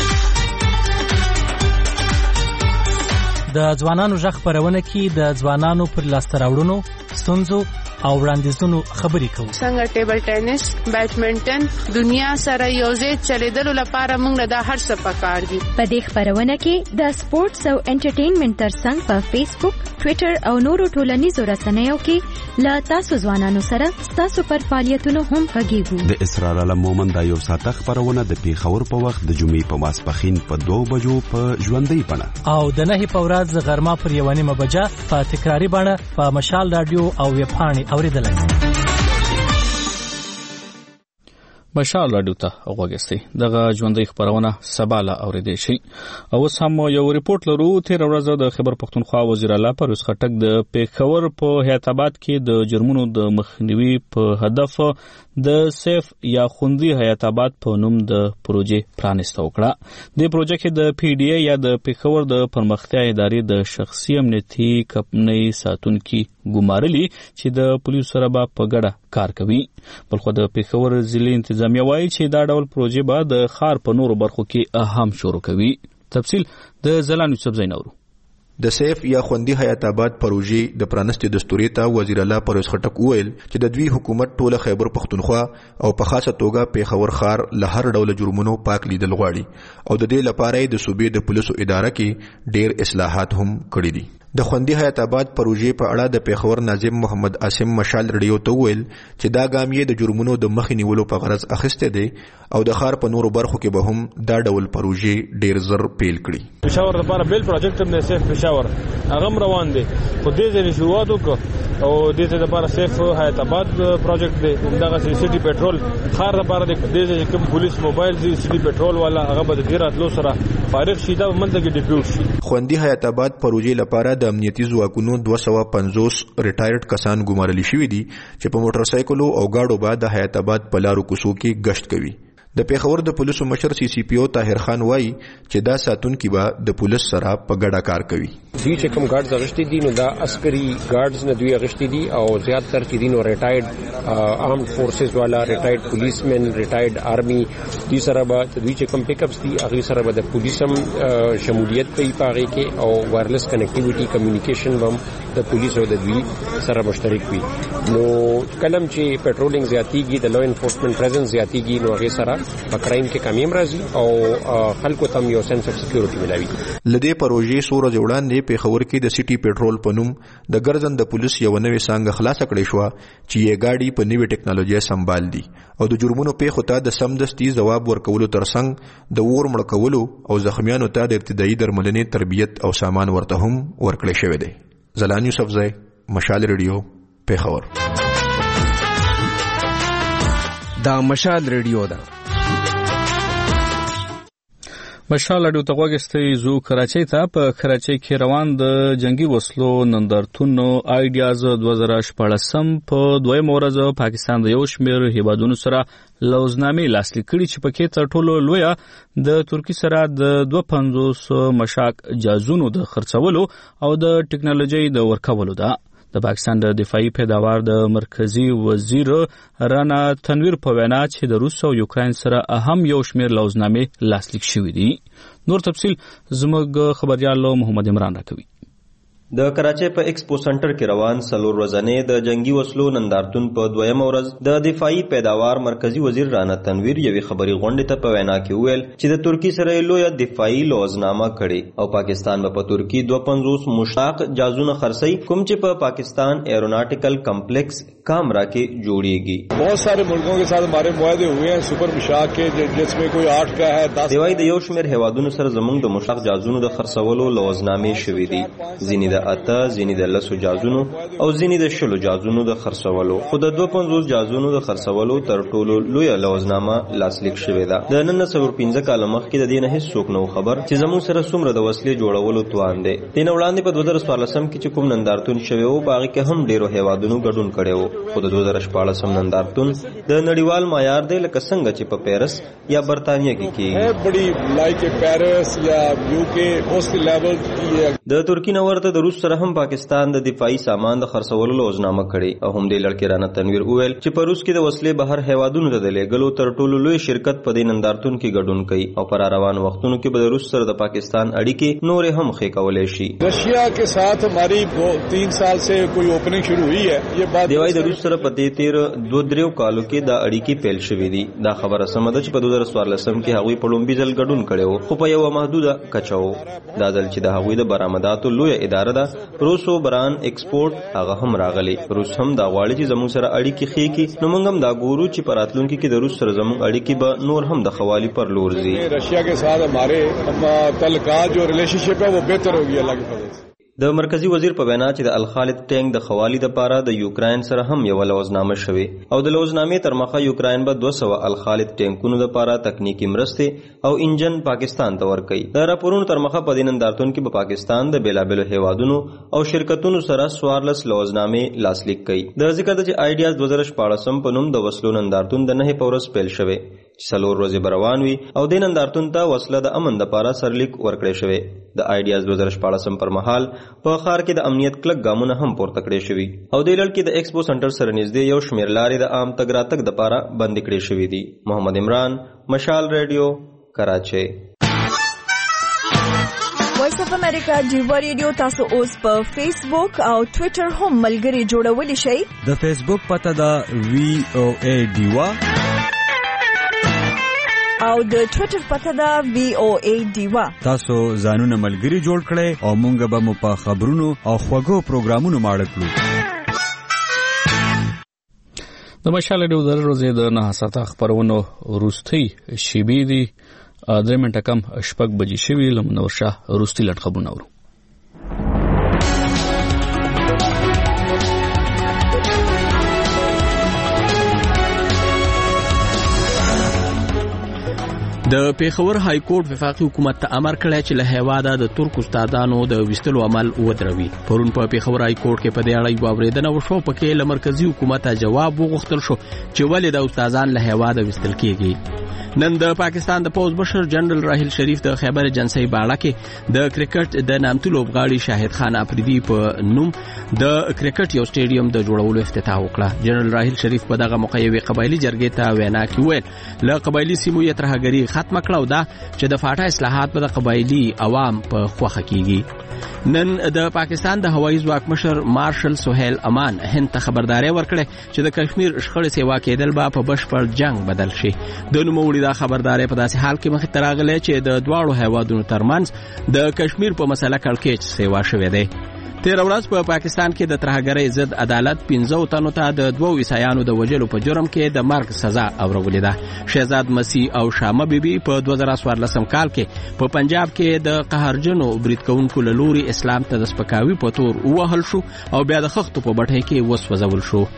د ځوانانو غږ خپرونه کې د ځوانانو پر لاسته راوړنو، ستونزو او وړاندیزونو خبرې کوو. څنګه ټیبل ټینس، بیډمنټن دنیا سره یوځای چلیدلو لپاره موږ دا هر څه پکار دي. په دې خبرونه کې د سپورتس او انټرټینمنټ ترڅنګ په فیسبوک، ټوئیټر او نورو ټولنیزو رسنیو کې له تاسو ځوانانو سره ستاسو پر فعالیتونو هم غږیږو. د اسرار علم مومند دا یو ساعته خبرونه د پیښور په وخت د جمعې په ماسپښین په دوه بجو په ژوندۍ بڼه او د نهي په ورځ غرمه پر یوه نیمه بجه په تکراري بڼه په مشال رادیو او ویبپاڼې اوریدلای. مشال رادیو ته وګورئ. دغه ژوندۍ خبرونه سبا له اوریدل شي. او سم یو ریپورت لرو. تیر ورځ د خیبر پختونخوا وزیر اعلی پرویز خټک د پیښور په حیات آباد کې د جرمونو د مخنیوي په هدف د سیف یا خوندي حیات آباد په نوم د پروژې پرانیسته وکړه. د پروژې کې د پی ډی ای یا د پیښور د پرمختیا ادارې د شخصي امنیتي کمپنۍ ساتونکي ګمارلي چې د پولیسو سره به په ګډه کار کوي. بلخو د پیښور ضلعي انتظامیه وایي چې دا ډول پروژې به د ښار په نورو برخو کې اهم شروع کوي. تفصیل د زلان یوسف زینورو. د سیف یا خوندي حیات آباد پروژې د پرانستې دستورې ته وزیر اعلی پرویز خټک وویل چې د دوی حکومت ټوله خیبر پختونخوا او په خاصه توګه پیښور ښار له هر ډول جرمونو پاک لیدل غواړي او د دې لپاره د صوبې د پولیسو اداره کې ډېر اصلاحات هم کړي دي. د خوندي حیات آباد پروژې په اړه د پیښور ناظم محمد عاصم مشال رډیو ته ویل چې دا ګام یې د جرمونو د مخې نیولو په غرض اخیسته دی او د ښار په نورو برخو کې به هم دا ډول پروژې ډیر زر پیل کړي. پېښور لپاره بیل پروجیکټ هم د سیف پېښور هغه روان دی خو دې ځای شروعات وکړو او دې ځای لپاره سیف حیات آباد پروجیکټ دی. دغه سټي پټرول ښار لپاره د دې ځای کوم پولیس موبایل دی سټي پټرول والا هغه به د راتلو سره فارغ شي دا منځ کې ډیپیوټ شي. خوندي حیات آباد پروژې لپاره د امنیتي ځواکونو دوه سوه پنځوس ریټایرډ کسان ګمارل شوي دي چې په موټر سایکلو او گاډو به د حیات آباد په لارو کوڅو کې گشت کوي. د پیښور د پولیسو مشر سی سی پی او طاهر خان وایي چې دا ساتونکي به د پولیس سره په ګډه کار کوي. دوی چې کوم ګارډز اغشتي دي نو دا عسکري ګارډز نه دوی اغشتي دي او زیاتره چې دي نو ریټایرډ آرمډ فورسز والا ریټایرډ پولیسمن ریټایرډ آرمي دوی سره به دوی چې کوم پک اپس دي هغه سره به د پولیسم شمولیت کوي پاره کې او وایرلس کنیکټیویټي کمیونیکیشن هم د پولیس او د دوی سره مشترک وي. نو کلم چې پټرولینګ زیاتیږي د لا انفورسمنت پریزنس زیاتیږي نو هغه سره په کرایم کې کمیم راځي او خلکو ته یو سنس اف سکیورټي ملوي. لدې پروژې سور ځوړاندې پیښور کې د سټي پټرول په نوم د ګرځند پولیس یو نوې څنګه خلاص کړې شو چې یې گاډي په نوې ټکنالوژي سمبال دي او د جرمونو پیښو ته د سمدستي جواب ورکولو ترڅنګ د ور مړ کولو او زخمیانو ته د ابتدایي درملنې تربیت او سامان ورته هم ورکړل شوی دی. زلان یوسف زئی، مشال ریډیو، پیښور. دا مشال ریډیو ده. مشال اډیو ته وګستې زو کراچۍ ته په کراچۍ کې روان د جنگي وسلو نندارتون آیډیاز دوه زره شپږم په دویم ورځ پاکستان د یو شمېر هیوادونو سره لوزنامې لاسلیک کړي چې پکې تر ټولو لویه د ترکی سره د دوه پنځوس مشاک جازونو د خرڅولو او د ټکنالوژي د ورکولو ده. د پاکستان د دفاعي پیداوار د مرکزی وزیر رانا تنویر په وینا چې د روس او یوکرين سره اهم یو شمېر لوزنامې لاسلیک شوې دي. نور تفصيل زموږ خبريال محمد عمران راکوي. د کراچۍ په ایکسپو سنټر کې روان سلور ورځې د جنگي وسلو نندارتون په دویم ورځ د دفاعي پیداوار مرکزی وزیر رانا تنویر یوې خبري غونډې ته په وینا کې ویل چې د ترکی سره لوی دفاعي لوزنامه کړي او پاکستان په پا په دوه پنځوس مشتاق جازونه خرڅي کوم چې په پا پاکستان ایروناټیکل کمپلیکس کامرا کې جوړیږي. بہت سارے ملکوں کے ساتھ ہمارے معاہدے ہوئے ہیں سپر مشاق کے جس میں کوئی آٹھ کا ہے دس دیوای د یو شمېر هیوادونو سره زموږ د مشتاق جازونو د خرڅولو لوزنامې شوې دي. ځینې د اته ځینې د لسو جازونو او ځینې د شلو جازونو د خرڅولو خو د دوه پنځوس جازونو د خرڅولو تر ټولو لویه لوزنامه لاسلیک شوې ده. د نن څلور پنځه کاله مخکې د دې نه هیڅ څوک نو خبر چې زموږ سره څومره د وسلې جوړولو توان دی. د نه وړاندې په دوه زره څوارلسم کې چې کوم نندارتون شوی و باغ کې هم ډیرو هیوادونو ګډون کړی و خو د دوه زره شپاړسم نندارتون د نړیوال معیار دی لکه څنګه چې په پیرس یا برتانیې کې کیږي. بڑی لایک پیرس یا یو کې اوس لیول کی د ترکی نو ورته د روس سره هم پاکستان د دفاعي سامان د خرڅولو لوزنامه کړي او هم د لړکې رانا تنویر وویل چې په روس کې د وسلې بهر هیوادونو ته د لېږلو تر ټولو لوی شرکت په دې نندارتون کې ګډون کوي او پر روان وختونو کې به د روس سره د پاکستان اړیکې نورې هم ښې کولای شي. رشیا کے ساتھ ہماری تین سال سے کوئی اوپننگ شروع ہوئی ہے. یہ بات دیوای د روس سره په دې تیر دوه دریو کالو کې د اړیکې پیل شوې دي. دا خبره سمه ده چې په دوه زره څوارلسم کې هغوی په لومبي ځل ګډون کړی و خو په یوه محدوده کچه و. دا ځل چې د هغوی د برآمداتو لویه اداره ده روسو بران ایکسپورټ هغه هم راغلی. روس هم دا غواړي چې زموږ سره اړیکې ښې کړي نو موږ هم دا ګورو چې په راتلونکي کې د روس سره زموږ اړیکې به نور هم د خوالي پر لور ځي. رشیا کے ساتھ ہمارے تعلقات جو ریلیشن شپ ہے وہ بہتر ہوگی اللہ کے فضل سے. د مرکزی وزیر په وینا چې د الخالد ټینک د خوالي د پاره د یوکرين سره هم یو لوزنامه شوه او د لوزنامې تر مخه یوکرين به دوه سوه الخالد ټینکونو د پاره تکنیکی مرسته او انجن پاکستان ته ورکړي. د راپورونو تر مخه په دې نندارتون کې په پاکستان د بیلابل هیوادونو او شرکتونو سره سوارلس لوزنامې لاسلیک کړي. د ذکر د چې آیډیاز دوه زره شپږم په نوم د وسلو نندارتون د نه پورس پیل شوه چې څلور ورځې بروان وي او د نندارتون ته وسله د امن د پاره سرلیک ورکړی شوی. د آیډیاز دوه زره شپږم پر مهال په ښار کې د امنیت کلک ګامونه هم پورته کړی شوی او د لړ کې د ایکسپو سنټر سره نږدې یو شمېر لارې د عام تګ راتګ د پاره بند کړی شوی دي. محمد عمران، مشال ریډیو، کراچۍ. وایس اف امریکا ډیوا ریډیو تاسو اوس په فیسبوک او ټوئیټر هم ملګري جوړولی شئ. د فیسبوک پته ده وی او ای ډیوا او د ټوئیټر پته ده وی او ای ډیوا. تاسو ځانونه ملګري جوړ کړئ او مونږ به مو په خبرونو او خوږو پروګرامونو ماړه کړو. د مشال ډیو د ورځې د نه ساعته خبرونو وروستۍ شیبې دي درې منټه کم شپږ بجې شوي. له منور شاه وروستي لنډ خبرونه اورو. د پیښور های کورټ وفاقي حکومت ته امر کړی چې له هیواده د ترک استادانو د وستلو عمل ودروي. پرون په پیښور های کورټ کې په دې اړه یو اوریدنه وشو پکې له مرکزی حکومت جواب وغوښتل شو چې ولې د استادان له هیواده وستل کیږي. نن د پاکستان د پوز بشر جنرال راحیل شریف د خیبر ایجنسی باړه کې د کرکټ د نامتو لوبغاړي شاهد خان افریدي په نوم د کرکټ یو سټیډیم د جوړولو افتتاح وکړه. جنرال راحیل شریف په دغه موقع یوې قبایلی جرګې ته وینا کې ویل له قبایلی سیمو یې ترهګري ختمه کړه او دا چې د فاټا اصلاحات په قبایلی عوام په خوخه کیږي. نن د پاکستان د هوایي ځواک مشر مارشل سہیل امان هند ته خبرداري ورکړه چې د کشمیر شخړې سیوا کېدل به په بشپړ جنگ بدل شي. د نوموړي دا خبرداري په داسې حال کې مخې ته راغله چې د دواړو هیوادونو ترمنځ د کشمیر په مسله کړکېچ سیوا شوې ده. تیر ورځ په پاکستان کې د ترهګرۍ ضد عدالت پنځه تنو ته د دوو عیسایانو د وژلو په جرم کې د مرګ سزا اورولې ده. شهزاد مسیح او شامه بیبي په دوه زره څوارلسم کال کې په پنجاب کې د قهرجنو برید کوونکو له لوري اسلام ته د سپکاوي په تور ووهل شو او بیا د خښتو په بټۍ کې وسوځول شو.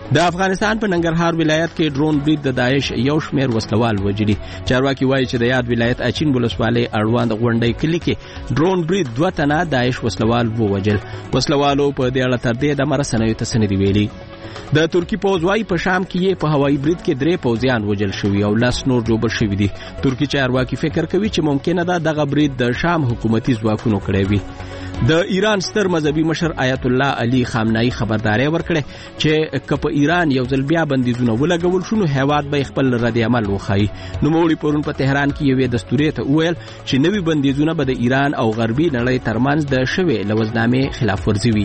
د افغانستان په ننګرهار ولایت کې ډرون برید د داعش یو شمېر وسلوال وژلي. چارواکي وایي چې د یاد ولایت اچین ولسوالۍ اړوند غونډۍ کلي کې ډرون برید دوه تنه داعش وسلوال ووژل. وسلوالو په دې اړه تر دې دمه رسنیو ته څه نه دي ویلي. د ترکی پوځ وايي په شام کې په هوایي برید کې درې پوځیان وژل شوي او لس نور جوړ شوي دي. ترکی چارواکي فکر کوي چې ممکنه ده دغه برید د شام حکومتي ځواکونو کړی وي. د ایران ستر مذهبي مشر آیت الله علي خامنه‌ای خبرداري ورکړه چې که په ایران یو ځل بیا بندیزونه ولګول شو نو هیواد به خپل رد عمل وښایي. نوموړي پرون په تهران کې یوې دستوري ته وویل چې نوي بندیزونه به د ایران او غربي نړۍ ترمنځ د شوې لوزنامې خلاف ورزي وي.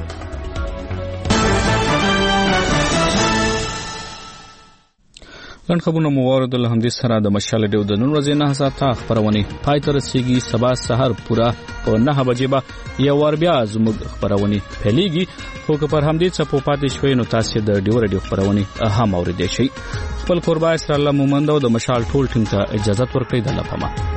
لن خبرونه مو واردل همدې سره د مشال ډیو د نن ورځې نه ساته خبرونه پای تر رسیدي سبا سحر پورا په نه بجې به یو ور بیا زموږ خبرونه پهليږي. خو که پر همدې څه په پاتې شوي نو تاسو د ډیو رادیو خبرونه هم اوریدئ شئ. خپل قربا اسر الله مومند او د مشال ټول ټیم ته اجازه ورکړئ. د لپاره